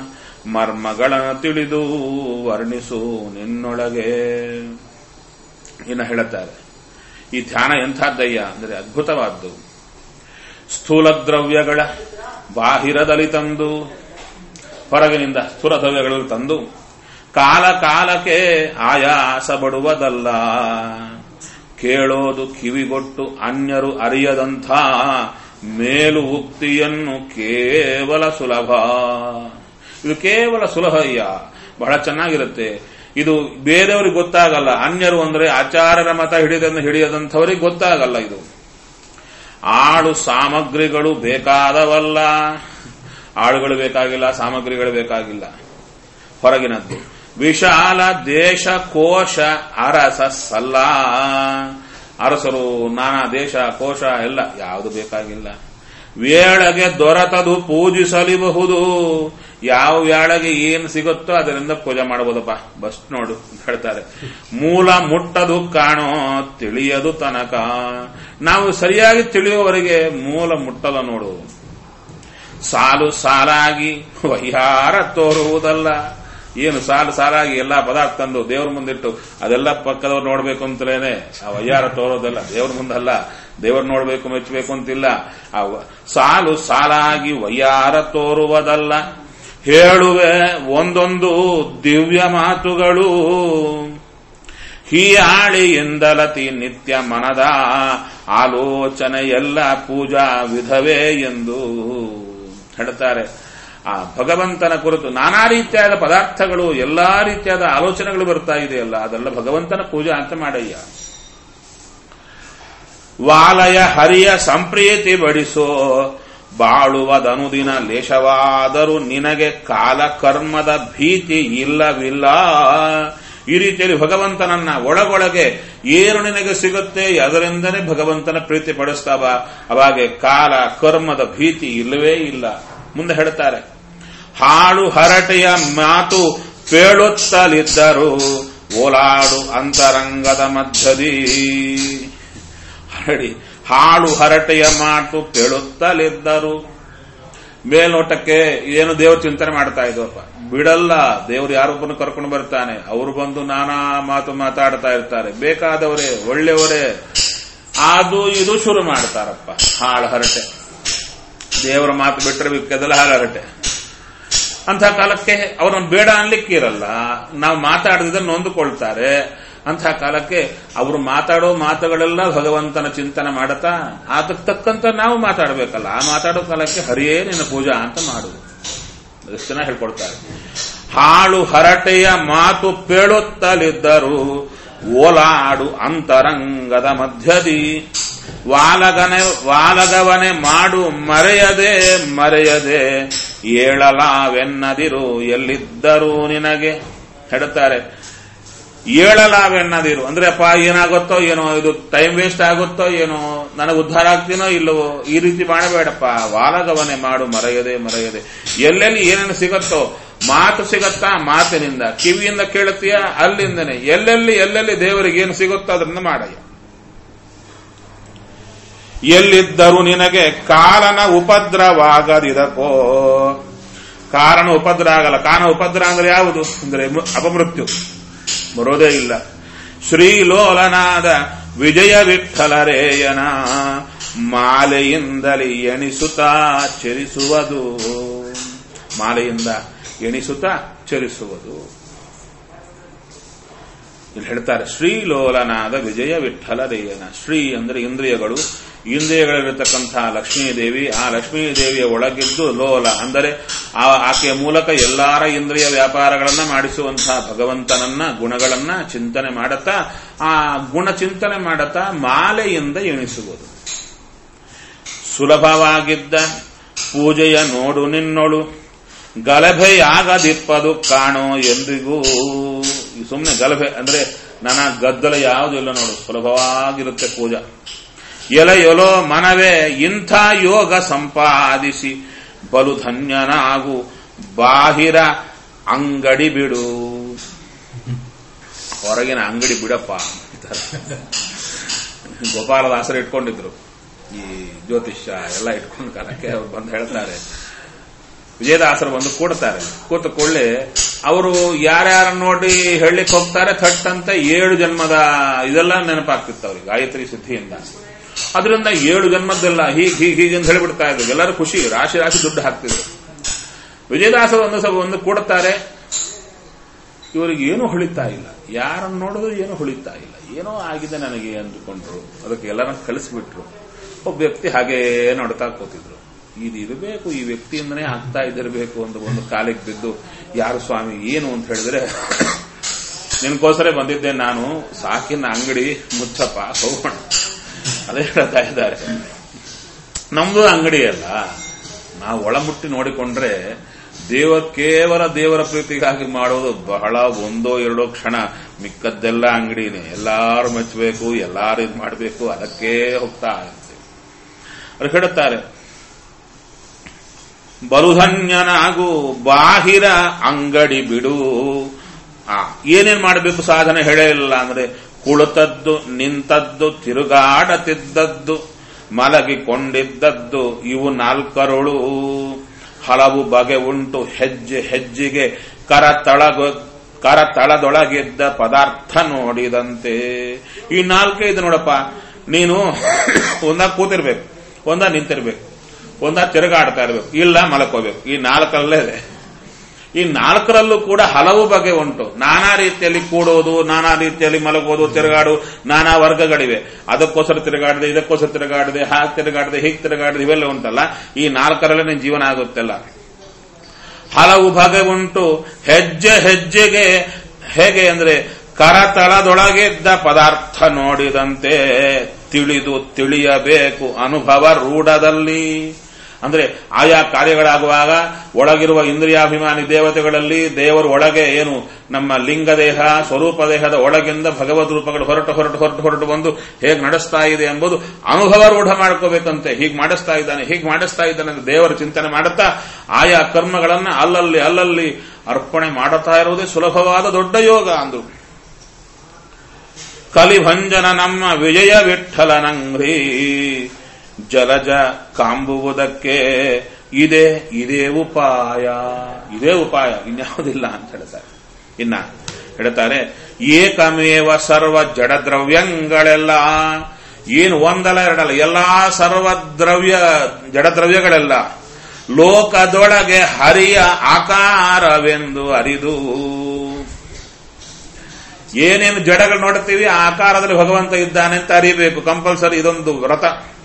ಮರ್ಮಗಳನ್ನು ತಿಳಿದು ವರ್ಣಿಸು ನಿನ್ನೊಳಗೆ. ಇನ್ನು ಹೇಳುತ್ತಾರೆ, ಈ ಧ್ಯಾನ ಎಂಥದ್ದಯ್ಯ ಅಂದರೆ ಅದ್ಭುತವಾದ್ದು. ಸ್ಥೂಲ ದ್ರವ್ಯಗಳ ಬಾಹಿರದಲ್ಲಿ ತಂದು, ಹೊರಗಿನಿಂದ ಸ್ಥೂಲ ದ್ರವ್ಯಗಳು ತಂದು ಕಾಲ ಕಾಲಕ್ಕೆ ಆಯಾಸ ಪಡುವುದಲ್ಲ. ಕೇಳೋದು ಕಿವಿಗೊಟ್ಟು ಅನ್ಯರು ಅರಿಯದಂಥ ಮೇಲು ಉಕ್ತಿಯನ್ನು ಕೇವಲ ಸುಲಭ. ಇದು ಕೇವಲ ಸುಲಭ ಅಯ್ಯ, ಬಹಳ ಚೆನ್ನಾಗಿರುತ್ತೆ. ಇದು ಬೇರೆಯವ್ರಿಗೆ ಗೊತ್ತಾಗಲ್ಲ. ಅನ್ಯರು ಅಂದ್ರೆ ಆಚಾರ್ಯರ ಮತ ಹಿಡಿದ ಹಿಡಿಯದಂಥವ್ರಿಗೆ ಗೊತ್ತಾಗಲ್ಲ. ಇದು ಆಳು ಸಾಮಗ್ರಿಗಳು ಬೇಕಾದವಲ್ಲ. ಆಳುಗಳು ಬೇಕಾಗಿಲ್ಲ, ಸಾಮಗ್ರಿಗಳು ಬೇಕಾಗಿಲ್ಲ. ಹೊರಗಿನದ್ದು ವಿಶಾಲ ದೇಶ ಕೋಶ ಅರಸ ಸಲ್ಲ. ಅರಸರು, ನಾನಾ ದೇಶ ಕೋಶ ಎಲ್ಲ ಯಾವುದು ಬೇಕಾಗಿಲ್ಲ. ವೇಳೆಗೆ ದೊರೆತದು ಪೂಜಿಸಲಿಬಹುದು. ಯಾವ ವೇಳೆಗೆ ಏನು ಸಿಗುತ್ತೋ ಅದರಿಂದ ಪೂಜೆ ಮಾಡಬಹುದಪ್ಪ. ಬಸ್ ನೋಡು ಅಂತ ಹೇಳ್ತಾರೆ. ಮೂಲ ಮುಟ್ಟದು ಕಾಣೋ ತಿಳಿಯದು ತನಕ. ನಾವು ಸರಿಯಾಗಿ ತಿಳಿಯುವವರೆಗೆ ಮೂಲ ಮುಟ್ಟದ ನೋಡು. ಸಾಲು ಸಾಲಾಗಿ ವಹಿಹಾರ ತೋರುವುದಲ್ಲ. ಏನು ಸಾಲು ಸಾಲಾಗಿ ಎಲ್ಲಾ ಪದಾರ್ಥ ತಂದು ದೇವ್ರ ಮುಂದಿಟ್ಟು ಅದೆಲ್ಲ ಪಕ್ಕದವ್ರು ನೋಡ್ಬೇಕು ಅಂತಲೇನೆ ಆ ವಯ್ಯಾರ ತೋರೋದಲ್ಲ. ದೇವ್ರ ಮುಂದಲ್ಲ, ದೇವ್ರು ನೋಡ್ಬೇಕು ಮೆಚ್ಚಬೇಕು ಅಂತಿಲ್ಲ. ಆ ಸಾಲು ಸಾಲಾಗಿ ವಯ್ಯಾರ ತೋರುವುದಲ್ಲ. ಹೇಳುವೆ ಒಂದೊಂದು ದಿವ್ಯ ಮಾತುಗಳು. ಹೀಯಾಳಿಯಿಂದಲತಿ ನಿತ್ಯ ಮನದ ಆಲೋಚನೆ ಎಲ್ಲ ಪೂಜಾ ವಿಧವೇ ಎಂದು ಹೇಳ್ತಾರೆ. ಆ ಭಗವಂತನ ಕುರಿತು ನಾನಾ ರೀತಿಯಾದ ಪದಾರ್ಥಗಳು, ಎಲ್ಲಾ ರೀತಿಯಾದ ಆಲೋಚನೆಗಳು ಬರ್ತಾ ಇದೆಯಲ್ಲ, ಅದೆಲ್ಲ ಭಗವಂತನ ಪೂಜಾ ಅಂತ ಮಾಡಯ್ಯ. ವಾಲಯ ಹರಿಯ ಸಂಪ್ರೀತಿ ಬಡಿಸೋ ಬಾಳುವದನುದಿನ ಲೇಷವಾದರೂ ನಿನಗೆ ಕಾಲ ಕರ್ಮದ ಭೀತಿ ಇಲ್ಲವಿಲ್ಲ. ಈ ರೀತಿಯಲ್ಲಿ ಭಗವಂತನನ್ನ ಒಳಗೊಳಗೆ ಏನು ನಿನಗೆ ಸಿಗುತ್ತೆ ಅದರಿಂದನೇ ಭಗವಂತನ ಪ್ರೀತಿ ಪಡಿಸ್ತಾವ. ಅವಾಗೆ ಕಾಲ ಕರ್ಮದ ಭೀತಿ ಇಲ್ಲವೇ ಇಲ್ಲ. ಮುಂದೆ ಹೇಳ್ತಾರೆ, ಹಾಳು ಹರಟೆಯ ಮಾತು ಪೇಳುತ್ತಲಿದ್ದರು ಓಲಾಡು ಅಂತರಂಗದ ಮಧ್ಯದಿ. ಹರಡಿ ಹಾಳು ಹರಟೆಯ ಮಾತು ಪೇಳುತ್ತಲಿದ್ದರು. ಮೇಲ್ನೋಟಕ್ಕೆ ಏನು ದೇವ್ರ ಚಿಂತನೆ ಮಾಡ್ತಾ ಇದ್ವಪ್ಪ, ಬಿಡಲ್ಲ. ದೇವ್ರು ಯಾರೊಬ್ಬನು ಕರ್ಕೊಂಡು ಬರ್ತಾನೆ, ಅವರು ಬಂದು ನಾನಾ ಮಾತು ಮಾತಾಡ್ತಾ ಇರ್ತಾರೆ. ಬೇಕಾದವರೇ, ಒಳ್ಳೆಯವರೇ, ಅದು ಇದು ಶುರು ಮಾಡ್ತಾರಪ್ಪ. ಹಾಳು ಹರಟೆ, ದೇವರ ಮಾತು ಬಿಟ್ಟರೆ ಬಿಕ್ಕದಲ್ಲ ಹಾಳು ಹರಟೆ. ಅಂಥ ಕಾಲಕ್ಕೆ ಅವ್ರನ್ನ ಬೇಡ ಅನ್ಲಿಕ್ಕೆ ಇರಲ್ಲ. ನಾವು ಮಾತಾಡಿದ್ರೆ ನೊಂದುಕೊಳ್ತಾರೆ. ಅಂಥ ಕಾಲಕ್ಕೆ ಅವರು ಮಾತಾಡೋ ಮಾತುಗಳೆಲ್ಲ ಭಗವಂತನ ಚಿಂತನೆ ಮಾಡುತ್ತಾ ಅದಕ್ಕೆ ತಕ್ಕಂತ ನಾವು ಮಾತಾಡಬೇಕಲ್ಲ. ಆ ಮಾತಾಡೋ ಕಾಲಕ್ಕೆ ಹರಿಯೇ ನಿನ್ನ ಪೂಜಾ ಅಂತ ಮಾಡುದು. ಎಷ್ಟು ಜನ ಹೇಳ್ಕೊಡ್ತಾರೆ. ಹಾಳು ಹರಟೆಯ ಮಾತು ಪೇಳುತ್ತಲಿದ್ದರು ಓಲಾಡು ಅಂತರಂಗದ ಮಧ್ಯದಿ. ವಾಲಗನೆ ವಾಲಗವನೆ ಮಾಡು ಮರೆಯದೆ ಮರೆಯದೆ ಏಳಲಾವೆನ್ನದಿರು ಎಲ್ಲಿದ್ದರೂ ನಿನಗೆ. ಹೇಳುತ್ತಾರೆ, ಏಳಲಾವೆನ್ನದಿರು ಅಂದ್ರೆ ಅಪ್ಪ ಏನಾಗುತ್ತೋ ಏನೋ, ಇದು ಟೈಮ್ ವೇಸ್ಟ್ ಆಗುತ್ತೋ ಏನೋ, ನನಗೆ ಉದ್ಧಾರ ಆಗ್ತೀನೋ ಇಲ್ಲವೋ, ಈ ರೀತಿ ಮಾಡಬೇಡಪ್ಪ. ವಾಲಗವನೆ ಮಾಡು ಮರೆಯದೆ ಮರೆಯದೆ. ಎಲ್ಲೆಲ್ಲಿ ಏನೇನು ಸಿಗುತ್ತೋ, ಮಾತು ಸಿಗತ್ತಾ ಮಾತಿನಿಂದ, ಕಿವಿಯಿಂದ ಕೇಳುತ್ತೀಯ ಅಲ್ಲಿಂದನೇ, ಎಲ್ಲೆಲ್ಲಿ ಎಲ್ಲೆಲ್ಲಿ ದೇವರಿಗೆ ಏನು ಸಿಗುತ್ತೋ ಅದರಿಂದ ಮಾಡಯ್ಯ. ಎಲ್ಲಿದ್ದರೂ ನಿನಗೆ ಕಾಲನ ಉಪದ್ರವಾಗದಿದಕೋ. ಕಾರಣ ಉಪದ್ರ ಆಗಲ್ಲ. ಕಾರಣ ಉಪದ್ರ ಅಂದ್ರೆ ಯಾವುದು ಅಂದ್ರೆ ಅಪಮೃತ್ಯು, ಬರೋದೇ ಇಲ್ಲ. ಶ್ರೀಲೋಲನಾದ ವಿಜಯ ವಿಠಲರೇಯನ ಮಾಲೆಯಿಂದಲೇ ಎಣಿಸುತ್ತಾ ಚರಿಸುವುದು. ಮಾಲೆಯಿಂದ ಎಣಿಸುತ್ತಾ ಚರಿಸುವುದು. ಇಲ್ಲಿ ಹೇಳ್ತಾರೆ, ಶ್ರೀಲೋಲನಾದ ವಿಜಯ ವಿಠಲರೇಯನ. ಶ್ರೀ ಅಂದ್ರೆ ಇಂದ್ರಿಯಗಳು, ಇಂದ್ರಿಯಗಳಿರತಕ್ಕಂತಹ ಲಕ್ಷ್ಮೀದೇವಿ. ಆ ಲಕ್ಷ್ಮೀದೇವಿಯ ಒಳಗಿದ್ದು ಲೋಲ ಅಂದರೆ ಆಕೆಯ ಮೂಲಕ ಎಲ್ಲಾರ ಇಂದ್ರಿಯ ವ್ಯಾಪಾರಗಳನ್ನ ಮಾಡಿಸುವಂತಹ ಭಗವಂತನನ್ನ ಗುಣಗಳನ್ನ ಚಿಂತನೆ ಮಾಡುತ್ತಾ, ಆ ಗುಣ ಚಿಂತನೆ ಮಾಡುತ್ತಾ ಮಾಲೆಯಿಂದ ಎಣಿಸುವುದು. ಸುಲಭವಾಗಿದ್ದ ಪೂಜೆಯ ನೋಡು ನಿನ್ನೊಳು ಗಲಭೆಯಾಗದಿಪ್ಪದು ಕಾಣೋ ಎಂದಿಗೂ. ಸುಮ್ಮನೆ ಗಲಭೆ ಅಂದ್ರೆ ನನ್ನ ಗದ್ದಲ ಯಾವುದಿಲ್ಲ ನೋಡು, ಸುಲಭವಾಗಿರುತ್ತೆ ಪೂಜಾ. ಎಲೆಯೊಲೋ ಮನವೇ ಇಂಥ ಯೋಗ ಸಂಪಾದಿಸಿ ಬಲು ಧನ್ಯನಾಗು ಬಾಹಿರ ಅಂಗಡಿ ಬಿಡು. ಹೊರಗಿನ ಅಂಗಡಿ ಬಿಡಪ್ಪ ಅಂತಾರೆ. ಗೋಪಾಲದಾಸರು ಇಟ್ಕೊಂಡಿದ್ರು ಈ ಜ್ಯೋತಿಷ್ಯ ಎಲ್ಲ ಇಟ್ಕೊಂಡ ಕಾಲಕ್ಕೆ ಅವ್ರು ಬಂದು ಹೇಳ್ತಾರೆ, ವಿಜಯದಾಸರು ಬಂದು ಕೂಡ್ತಾರೆ. ಕೂತ ಕೂಡಲೇ ಅವರು ಯಾರ್ಯಾರ ನೋಡಿ ಹೇಳಲಿಕ್ಕೆ ಹೋಗ್ತಾರೆ, ಥಟ್ ಅಂತ ಏಳು ಜನ್ಮದ ಇದೆಲ್ಲ ನೆನಪಾಗ್ತಿತ್ತು ಅವ್ರಿಗೆ ಗಾಯತ್ರಿ ಸಿದ್ಧಿಯಿಂದ. ಅದರಿಂದ ಏಳು ಜನ್ಮದ್ದೆಲ್ಲ ಹೀಗೆ ಹೀಗೆ ಹೀಗೆ ಅಂತ ಹೇಳಿಬಿಡ್ತಾ ಇದ್ರು. ಎಲ್ಲರೂ ಖುಷಿ, ರಾಶಿ ರಾಶಿ ದುಡ್ಡು ಹಾಕ್ತಿದ್ರು. ವಿಜಯದಾಸರು ಒಂದು ಸಲ ಒಂದು ಕೂಡುತ್ತಾರೆ, ಇವರಿಗೆ ಏನೂ ಹೊಳಿತಾ ಇಲ್ಲ, ಯಾರನ್ನು ನೋಡಿದ್ರು ಏನೂ ಹೊಳಿತಾ ಇಲ್ಲ, ಏನೋ ಆಗಿದೆ ನನಗೆ ಅಂದುಕೊಂಡ್ರು. ಅದಕ್ಕೆ ಎಲ್ಲರನ್ನ ಕಳಿಸ್ಬಿಟ್ರು. ಒಬ್ಬ ವ್ಯಕ್ತಿ ಹಾಗೇ ನೋಡ್ತಾ ಕೂತಿದ್ರು. ಇದು ಇರಬೇಕು, ಈ ವ್ಯಕ್ತಿಯಿಂದನೇ ಆಗ್ತಾ ಇದಿರಬೇಕು ಅಂತ ಒಂದು ಕಾಲಿಗೆ ಬಿದ್ದು, ಯಾರು ಸ್ವಾಮಿ ಏನು ಅಂತ ಹೇಳಿದ್ರೆ, ನಿನ್ಕೋಸ್ಕರ ಬಂದಿದ್ದೆ ನಾನು, ಸಾಕಿನ ಅಂಗಡಿ ಮುಚ್ಚಪ್ಪ ಹೋಗೋಣ. ಅದೇ ಹೇಳ್ತಾ ಇದ್ದಾರೆ. ನಮ್ದು ಅಂಗಡಿ ಅಲ್ಲ, ನಾವು ಒಳಮುಟ್ಟಿ ನೋಡಿಕೊಂಡ್ರೆ ದೇವರ ಕೇವಲ ದೇವರ ಪ್ರೀತಿಗಾಗಿ ಮಾಡೋದು ಬಹಳ ಒಂದೋ ಎರಡೋ ಕ್ಷಣ, ಮಿಕ್ಕದ್ದೆಲ್ಲ ಅಂಗಡಿನೇ. ಎಲ್ಲಾರು ಮೆಚ್ಚಬೇಕು, ಎಲ್ಲಾರು ಇದು ಮಾಡಬೇಕು, ಅದಕ್ಕೆ ಹೋಗ್ತಾ ಇರ್ತೀವಿ. ಅವ್ರು ಹೇಳುತ್ತಾರೆ, ಬಲುಧನ್ಯನಾಗು ಬಾಹಿರ ಅಂಗಡಿ ಬಿಡು. ಆ ಏನೇನ್ ಮಾಡಬೇಕು ಸಾಧನೆ ಹೇಳಲಿಲ್ಲ ಅಂದ್ರೆ, ಕುಳಿತದ್ದು, ನಿಂತದ್ದು, ತಿರುಗಾಡತಿದ್ದದ್ದು, ಮಲಗಿಕೊಂಡಿದ್ದದ್ದು, ಇವು ನಾಲ್ಕರುಳು. ಹಲವು ಬಗೆ ಉಂಟು ಹೆಜ್ಜೆ ಹೆಜ್ಜೆಗೆ ಕರತಳಗ ಕರತಳದೊಳಗಿದ್ದ ಪದಾರ್ಥ ನೋಡಿದಂತೆ. ಈ ನಾಲ್ಕೈದು ನೋಡಪ್ಪ, ನೀನು ಒಂದ ಕೂತಿರ್ಬೇಕು, ಒಂದ ನಿಂತಿರ್ಬೇಕು, ಒಂದ ತಿರುಗಾಡ್ತಾ ಇರ್ಬೇಕು, ಇಲ್ಲ ಮಲಕೋಬೇಕು. ಈ ನಾಲ್ಕರಲ್ಲೇ ಇದೆ. ಈ ನಾಲ್ಕರಲ್ಲೂ ಕೂಡ ಹಲವು ಬಗೆ ಉಂಟು. ನಾನಾ ರೀತಿಯಲ್ಲಿ ಕೂಡೋದು, ನಾನಾ ರೀತಿಯಲ್ಲಿ ಮಲಗೋದು, ತಿರುಗಾಡು, ನಾನಾ ವರ್ಗಗಳಿವೆ. ಅದಕ್ಕೋಸ್ಕರ ತಿರುಗಾಡದೆ, ಇದಕ್ಕೋಸ್ಕರ ತಿರುಗಾಡದೆ, ಹಾಗೆ ತಿರುಗಾಡದೆ, ಹೀಗೆ ತಿರುಗಾಡದೆ, ಇವೆಲ್ಲ ಉಂಟಲ್ಲ. ಈ ನಾಲ್ಕರಲ್ಲೇ ನಿನ್ನ ಜೀವನ ಆಗುತ್ತಲ್ಲ. ಹಲವು ಬಗೆ ಉಂಟು ಹೆಜ್ಜೆ ಹೆಜ್ಜೆಗೆ. ಹೇಗೆ ಅಂದ್ರೆ, ಕರತಳದೊಳಗಿದ್ದ ಪದಾರ್ಥ ನೋಡಿದಂತೆ ತಿಳಿದು ತಿಳಿಯಬೇಕು ಅನುಭವ ರೂಢದಲ್ಲಿ. ಅಂದ್ರೆ ಆಯಾ ಕಾರ್ಯಗಳಾಗುವಾಗ ಒಳಗಿರುವ ಇಂದ್ರಿಯಾಭಿಮಾನಿ ದೇವತೆಗಳಲ್ಲಿ ದೇವರು ಒಳಗೆ ಏನು ನಮ್ಮ ಲಿಂಗ ದೇಹ, ಸ್ವರೂಪ ದೇಹದ ಒಳಗಿಂದ ಭಗವದ್ ರೂಪಗಳು ಹೊರಟು ಹೊರಟು ಹೊರಟು ಹೊರಟು ಬಂದು ಹೇಗೆ ನಡೆಸ್ತಾ ಇದೆ ಎಂಬುದು ಅನುಭವ ರೂಢ ಮಾಡ್ಕೋಬೇಕಂತೆ. ಹೀಗೆ ಮಾಡಿಸ್ತಾ ಇದ್ದಾನೆ, ಹೀಗೆ ಮಾಡಿಸ್ತಾ ಇದ್ದಾನೆ ಅಂತ ದೇವರ ಚಿಂತನೆ ಮಾಡುತ್ತಾ ಆಯಾ ಕರ್ಮಗಳನ್ನ ಅಲ್ಲಲ್ಲಿ ಅಲ್ಲಲ್ಲಿ ಅರ್ಪಣೆ ಮಾಡುತ್ತಾ ಇರುವುದೇ ಸುಲಭವಾದ ದೊಡ್ಡ ಯೋಗ ಅಂದ್ರು. ಕಲಿಭಂಜನ ನಮ್ಮ ವಿಜಯ ವಿಠಲನಂಗ್ರಿ ಜಲಜ ಕಾಂಬುವುದಕ್ಕೆ ಇದೇ ಇದೇ ಉಪಾಯ, ಇದೇ ಉಪಾಯ, ಇನ್ಯಾವುದಿಲ್ಲ ಅಂತ ಹೇಳ್ತಾರೆ. ಇನ್ನ ಹೇಳ್ತಾರೆ, ಏಕಮೇವ ಸರ್ವ ಜಡದ್ರವ್ಯಗಳೆಲ್ಲ, ಏನು ಒಂದಲ್ಲ ಎರಡಲ್ಲ, ಎಲ್ಲಾ ಸರ್ವದ್ರವ್ಯ ಜಡದ್ರವ್ಯಗಳೆಲ್ಲ ಲೋಕದೊಳಗೆ ಹರಿಯ ಆಕಾರವೆಂದು ಅರಿದು. ಏನೇನು ಜಡಗಳು ನೋಡ್ತೀವಿ ಆ ಆಕಾರದಲ್ಲಿ ಭಗವಂತ ಇದ್ದಾನೆ ಅಂತ ಅರಿಬೇಕು, ಕಂಪಲ್ಸರಿ. ಇದೊಂದು ವ್ರತ.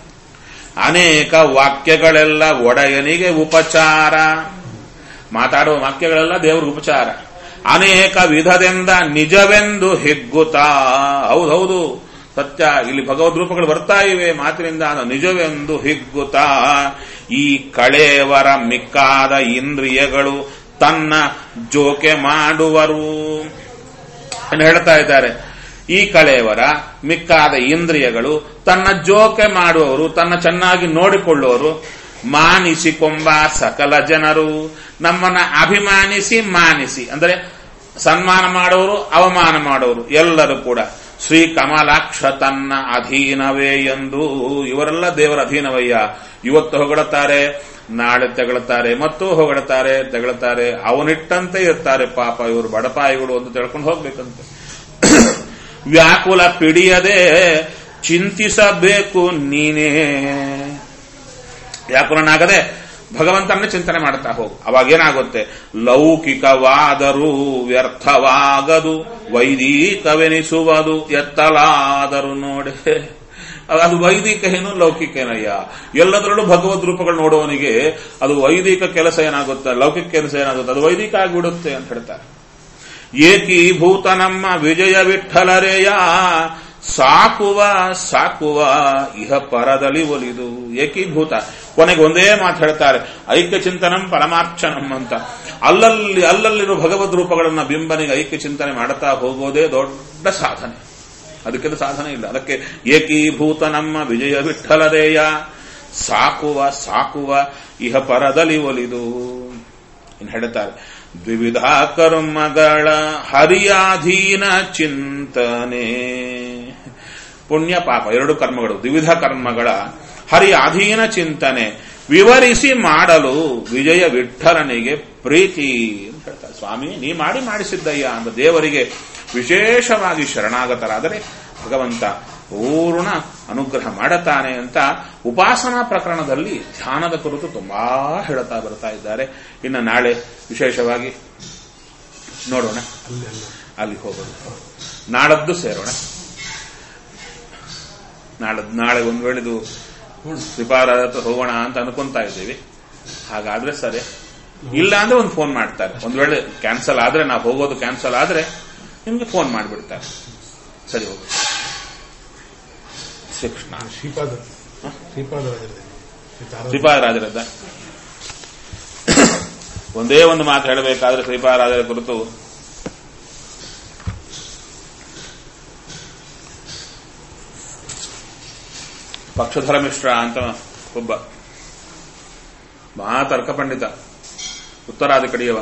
ಅನೇಕ ವಾಕ್ಯಗಳೆಲ್ಲ ಒಡೆಯನಿಗೆ ಉಪಚಾರ, ಮಾತಾಡುವ ವಾಕ್ಯಗಳೆಲ್ಲ ದೇವರ ಉಪಚಾರ. ಅನೇಕ ವಿಧದಿಂದ ನಿಜವೆಂದು ಹಿಗ್ಗುತ್ತಾ, ಹೌದೌದು ಸತ್ಯ, ಇಲ್ಲಿ ಭಗವದ್ ರೂಪಗಳು ಬರ್ತಾ ಇವೆ ಮಾತಿನಿಂದ, ನಿಜವೆಂದು ಹಿಗ್ಗುತ್ತಾ ಈ ಕಳೇವರ ಮಿಕ್ಕಾದ ಇಂದ್ರಿಯಗಳು ತನ್ನ ಜೋಕೆ ಮಾಡುವರು ಎಂದು ಹೇಳ್ತಾ ಇದ್ದಾರೆ. ಈ ಕಳೆಯವರ ಮಿಕ್ಕಾದ ಇಂದ್ರಿಯಗಳು ತನ್ನ ಜೋಕೆ ಮಾಡುವವರು, ತನ್ನ ಚೆನ್ನಾಗಿ ನೋಡಿಕೊಳ್ಳುವವರು. ಮಾನಿಸಿಕೊಂಬ ಸಕಲ ಜನರು, ನಮ್ಮನ್ನ ಅಭಿಮಾನಿಸಿ ಮಾನಿಸಿ ಅಂದರೆ ಸನ್ಮಾನ ಮಾಡುವವರು, ಅವಮಾನ ಮಾಡುವವರು ಎಲ್ಲರೂ ಕೂಡ ಶ್ರೀ ಕಮಲಾಕ್ಷ ತನ್ನ ಅಧೀನವೇ ಎಂದು. ಇವರೆಲ್ಲ ದೇವರ ಅಧೀನವಯ್ಯ. ಇವತ್ತು ಹೊಗಳುತ್ತಾರೆ, ನಾಳೆ ತೆಗಳುತ್ತಾರೆ, ಮತ್ತು ಹೊಗಳುತ್ತಾರೆ, ತೆಗಳುತ್ತಾರೆ. ಅವನಿಟ್ಟಂತೆ ಇರ್ತಾರೆ ಪಾಪ ಇವರು ಬಡಪಾಯಿಗಳು ಅಂತ ತಿಳ್ಕೊಂಡು ಹೋಗ್ಬೇಕಂತೆ. ವ್ಯಾಕುಲ ಪಿಡಿಯದೆ ಚಿಂತಿಸಬೇಕು ನೀನೇ. ವ್ಯಾಕುಲನಾಗದೆ ಭಗವಂತನ ಚಿಂತನೆ ಮಾಡ್ತಾ ಹೋಗು. ಅವಾಗೇನಾಗುತ್ತೆ, ಲೌಕಿಕವಾದರೂ ವ್ಯರ್ಥವಾಗದು, ವೈದಿಕವೆನಿಸುವುದು ಎತ್ತಲಾದರೂ ನೋಡೆ. ಅದು ವೈದಿಕ ಏನು ಲೌಕಿಕ ಏನಯ್ಯ, ಎಲ್ಲದರಲ್ಲೂ ಭಗವದ್ ರೂಪಗಳು ನೋಡುವವನಿಗೆ ಅದು ವೈದಿಕ ಕೆಲಸ ಏನಾಗುತ್ತೆ, ಲೌಕಿಕ ಕೆಲಸ ಏನಾಗುತ್ತೆ, ಅದು ವೈದಿಕ ಆಗಿಬಿಡುತ್ತೆ ಅಂತ ಹೇಳ್ತಾರೆ. ಏಕೀಭೂತ ನಮ್ಮ ವಿಜಯ ವಿಠಲರೆಯ ಸಾಕುವ ಸಾಕುವ ಇಹ ಪರದಲ್ಲಿ ಒಲಿದು. ಏಕೀಭೂತ, ಕೊನೆಗೆ ಒಂದೇ ಮಾತು ಹೇಳ್ತಾರೆ, ಐಕ್ಯ ಚಿಂತನಂ ಪರಮಾರ್ಚನಂ ಅಂತ. ಅಲ್ಲಲ್ಲಿ ಅಲ್ಲಲ್ಲಿರುವ ಭಗವದ್ ರೂಪಗಳನ್ನ ಬಿಂಬನಿಗೆ ಐಕ್ಯ ಚಿಂತನೆ ಮಾಡುತ್ತಾ ಹೋಗೋದೇ ದೊಡ್ಡ ಸಾಧನೆ. ಅದಕ್ಕೆಲ್ಲ ಸಾಧನೆ ಇಲ್ಲ. ಅದಕ್ಕೆ ಏಕೀಭೂತ ನಮ್ಮ ವಿಜಯ ವಿಠಲರೇಯ ಸಾಕುವ ಸಾಕುವ ಇಹ ಪರದಲ್ಲಿ ಒಲಿದು. ಇನ್ನು ಹೇಳ್ತಾರೆ, ದ್ವಿವಿಧ ಕರ್ಮಗಳ ಹರಿಯಾಧೀನ ಚಿಂತನೆ. ಪುಣ್ಯ ಪಾಪ ಎರಡು ಕರ್ಮಗಳು, ದ್ವಿವಿಧ ಕರ್ಮಗಳ ಹರಿ ಅಧೀನ ಚಿಂತನೆ. ವಿವರಿಸಿ ಮಾಡಲು ವಿಜಯ ವಿಠ್ಠಲನಿಗೆ ಪ್ರೀತಿ ಅಂತ ಹೇಳ್ತಾರೆ. ಸ್ವಾಮಿ ನೀ ಮಾಡಿ ಮಾಡಿಸಿದ್ದಯ್ಯ ಅಂತ ದೇವರಿಗೆ ವಿಶೇಷವಾಗಿ ಶರಣಾಗತರಾದರೆ ಭಗವಂತ ಪೂರ್ಣ ಅನುಗ್ರಹ ಮಾಡುತ್ತಾನೆ ಅಂತ ಉಪಾಸನಾ ಪ್ರಕರಣದಲ್ಲಿ ಧ್ಯಾನದ ಕುರಿತು ತುಂಬಾ ಹೇಳುತ್ತಾ ಬರ್ತಾ ಇದ್ದಾರೆ. ಇನ್ನು ನಾಳೆ ವಿಶೇಷವಾಗಿ ನೋಡೋಣ, ಅಲ್ಲಿ ಹೋಗೋಣ, ನಾಳದ್ದು ಸೇರೋಣ. ನಾಳದ್ ನಾಳೆ ಒಂದ್ ವೇಳೆದು ಶ್ರೀಪಾದ ಹೋಗೋಣ ಅಂತ ಅನ್ಕೊಂತಾ ಇದ್ದೀವಿ. ಹಾಗಾದ್ರೆ ಸರಿ, ಇಲ್ಲ ಅಂದ್ರೆ ಒಂದು ಫೋನ್ ಮಾಡ್ತಾರೆ. ಒಂದ್ ವೇಳೆ ಕ್ಯಾನ್ಸಲ್ ಆದ್ರೆ, ನಾವು ಹೋಗೋದು ಕ್ಯಾನ್ಸಲ್ ಆದ್ರೆ ನಿಮ್ಗೆ ಫೋನ್ ಮಾಡಿಬಿಡ್ತಾರೆ. ಸರಿ ಹೋಗಿ ಶ್ರೀಕೃಷ್ಣ. ಶ್ರೀಪಾದ ಶ್ರೀಪಾದರಾಜರದ್ದ ಒಂದೇ ಒಂದು ಮಾತು ಹೇಳಬೇಕಾದ್ರೆ ಶ್ರೀಪಾದರಾಜರ ಕುರಿತು ಪಕ್ಷಧರ ಮಿಶ್ರ ಅಂತ ಒಬ್ಬ ಮಹಾ ತರ್ಕ ಪಂಡಿತ, ಉತ್ತರಾದಿ ಕಡೆಯವ.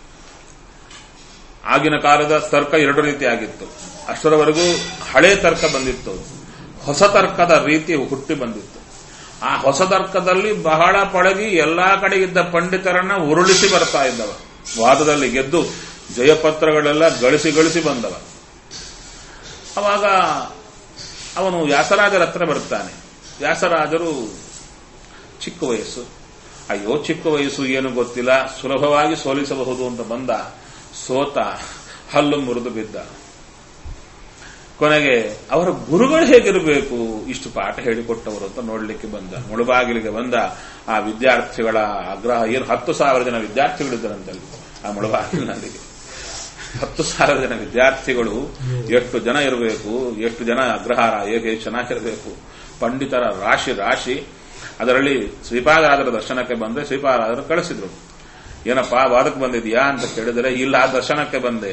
ಆಗಿನ ಕಾಲದ ತರ್ಕ ಎರಡು ರೀತಿ ಆಗಿತ್ತು. ಅಷ್ಟರವರೆಗೂ ಹಳೆ ತರ್ಕ ಬಂದಿತ್ತು, ಹೊಸ ತರ್ಕದ ರೀತಿ ಹುಟ್ಟಿ ಬಂದಿತ್ತು. ಆ ಹೊಸ ತರ್ಕದಲ್ಲಿ ಬಹಳ ಪಳಗಿ ಎಲ್ಲಾ ಕಡೆ ಇದ್ದ ಪಂಡಿತರನ್ನ ಉರುಳಿಸಿ ಬರ್ತಾ ಇದ್ದವ. ವಾದದಲ್ಲಿ ಗೆದ್ದು ಜಯಪತ್ರಗಳೆಲ್ಲ ಗಳಿಸಿ ಗಳಿಸಿ ಬಂದವ. ಅವಾಗ ಅವನು ವ್ಯಾಸರಾಜರ ಹತ್ರ ಬರ್ತಾನೆ. ವ್ಯಾಸರಾಜರು ಚಿಕ್ಕ ವಯಸ್ಸು, ಅಯ್ಯೋ ಚಿಕ್ಕ ವಯಸ್ಸು ಏನು ಗೊತ್ತಿಲ್ಲ, ಸುಲಭವಾಗಿ ಸೋಲಿಸಬಹುದು ಅಂತ ಬಂದ. ಸೋತ, ಹಲ್ಲು ಮುರಿದು ಬಿದ್ದ. ಕೊನೆಗೆ ಅವರ ಗುರುಗಳು ಹೇಗಿರಬೇಕು, ಇಷ್ಟು ಪಾಠ ಹೇಳಿಕೊಟ್ಟವರು ಅಂತ ನೋಡ್ಲಿಕ್ಕೆ ಬಂದ. ಮುಳುಬಾಗಿಲಿಗೆ ಬಂದ. ಆ ವಿದ್ಯಾರ್ಥಿಗಳ ಆಗ್ರಹ ಏನು, ಹತ್ತು ಸಾವಿರ ಜನ ವಿದ್ಯಾರ್ಥಿಗಳಿದ್ದರಂತಲ್ಲಿ ಆ ಮುಳುಬಾಗಿಲಿನಲ್ಲಿ. ಹತ್ತು ಸಾವಿರ ಜನ ವಿದ್ಯಾರ್ಥಿಗಳು ಎಷ್ಟು ಜನ ಇರಬೇಕು, ಎಷ್ಟು ಜನ ಅಗ್ರಹಾರ ಹೇಗೆ ಚೆನ್ನಾಗಿರಬೇಕು, ಪಂಡಿತರ ರಾಶಿ ರಾಶಿ. ಅದರಲ್ಲಿ ಶ್ರೀಪಾದರಾಜರ ದರ್ಶನಕ್ಕೆ ಬಂದ್ರೆ ಶ್ರೀಪಾದರಾಜರು ಕಳಿಸಿದ್ರು. ಏನಪ್ಪಾ ವಾದಕ್ಕೆ ಬಂದಿದ್ಯಾ ಅಂತ ಕೇಳಿದರೆ, ಇಲ್ಲ ದರ್ಶನಕ್ಕೆ ಬಂದೆ.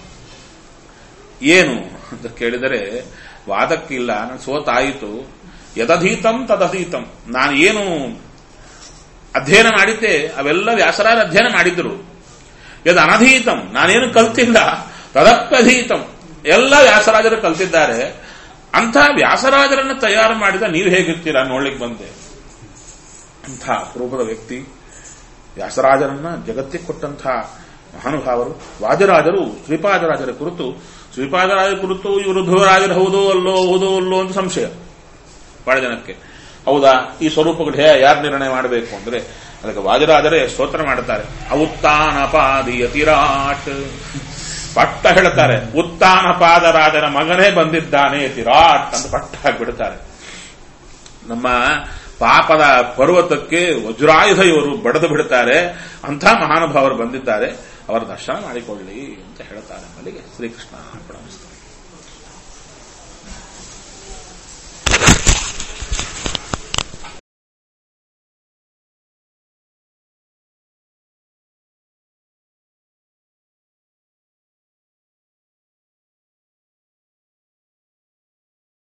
ಏನು ಅಂತ ಕೇಳಿದರೆ, ವಾದಕ್ಕಿಲ್ಲ, ನಾನು ಸೋತಾಯಿತು. ಯದಧೀತಂ ತದಧೀತಂ, ನಾನು ಏನು ಅಧ್ಯಯನ ಮಾಡಿದ್ದೆ ಅವೆಲ್ಲ ವ್ಯಾಸರಾಜ ಅಧ್ಯಯನ ಮಾಡಿದ್ರು. ಯದ್ ಅನಧೀತಂ, ನಾನೇನು ಕಲ್ತಿಲ್ಲ, ತದಪ್ಯಧೀತಂ, ಎಲ್ಲ ವ್ಯಾಸರಾಜರು ಕಲ್ತಿದ್ದಾರೆ. ಅಂಥ ವ್ಯಾಸರಾಜರನ್ನು ತಯಾರು ಮಾಡಿದ ನೀವು ಹೇಗಿರ್ತೀರಾ ನೋಡ್ಲಿಕ್ಕೆ ಬಂದೆ. ಅಂಥ ಅಪರೂಪದ ವ್ಯಕ್ತಿ ವ್ಯಾಸರಾಜರನ್ನ ಜಗತ್ತಿಗೆ ಕೊಟ್ಟಂಥ ಮಹಾನುಭಾವರು. ವಾಜರಾಜರು ಶ್ರೀಪಾದರಾಜರ ಕುರಿತು ಶ್ರೀಪಾದರಾಜರ ಕುರಿತು ಇವರು ಧ್ರುವರಾಜರು ಹೌದೋ ಅಲ್ಲೋ ಹೌದೋ ಅಲ್ಲೋ ಅಂತ ಸಂಶಯ ಬಹಳ ಜನಕ್ಕೆ. ಹೌದಾ, ಈ ಸ್ವರೂಪಗಳು ಹೇ ಯಾರು ನಿರ್ಣಯ ಮಾಡಬೇಕು ಅಂದ್ರೆ ಅದಕ್ಕೆ ವಾಜರಾಜರೇ ಸ್ತೋತ್ರ ಮಾಡುತ್ತಾರೆ. ಉತ್ತಾನಪಾದಿಯತಿರಾಟ್, ಪಟ್ಟ ಹೇಳ್ತಾರೆ, ಉತ್ತಾನಪಾದರಾಜನ ಮಗನೇ ಬಂದಿದ್ದಾನೆ ತಿರಾಟ್ ಅಂತ ಪಟ್ಟ ಹಾಕಿಬಿಡ್ತಾರೆ. ನಮ್ಮ ಪಾಪದ ಪರ್ವತಕ್ಕೆ ವಜ್ರಾಯುಧ ಇವರು ಬಡದು ಬಿಡುತ್ತಾರೆ. ಅಂಥ ಮಹಾನುಭಾವರು ಬಂದಿದ್ದಾರೆ, ಅವರ ದರ್ಶನ ಮಾಡಿಕೊಳ್ಳಿ ಅಂತ ಹೇಳ್ತಾರೆ. ಅಲ್ಲಿಗೆ ಶ್ರೀಕೃಷ್ಣ ಅರ್ಪಣ.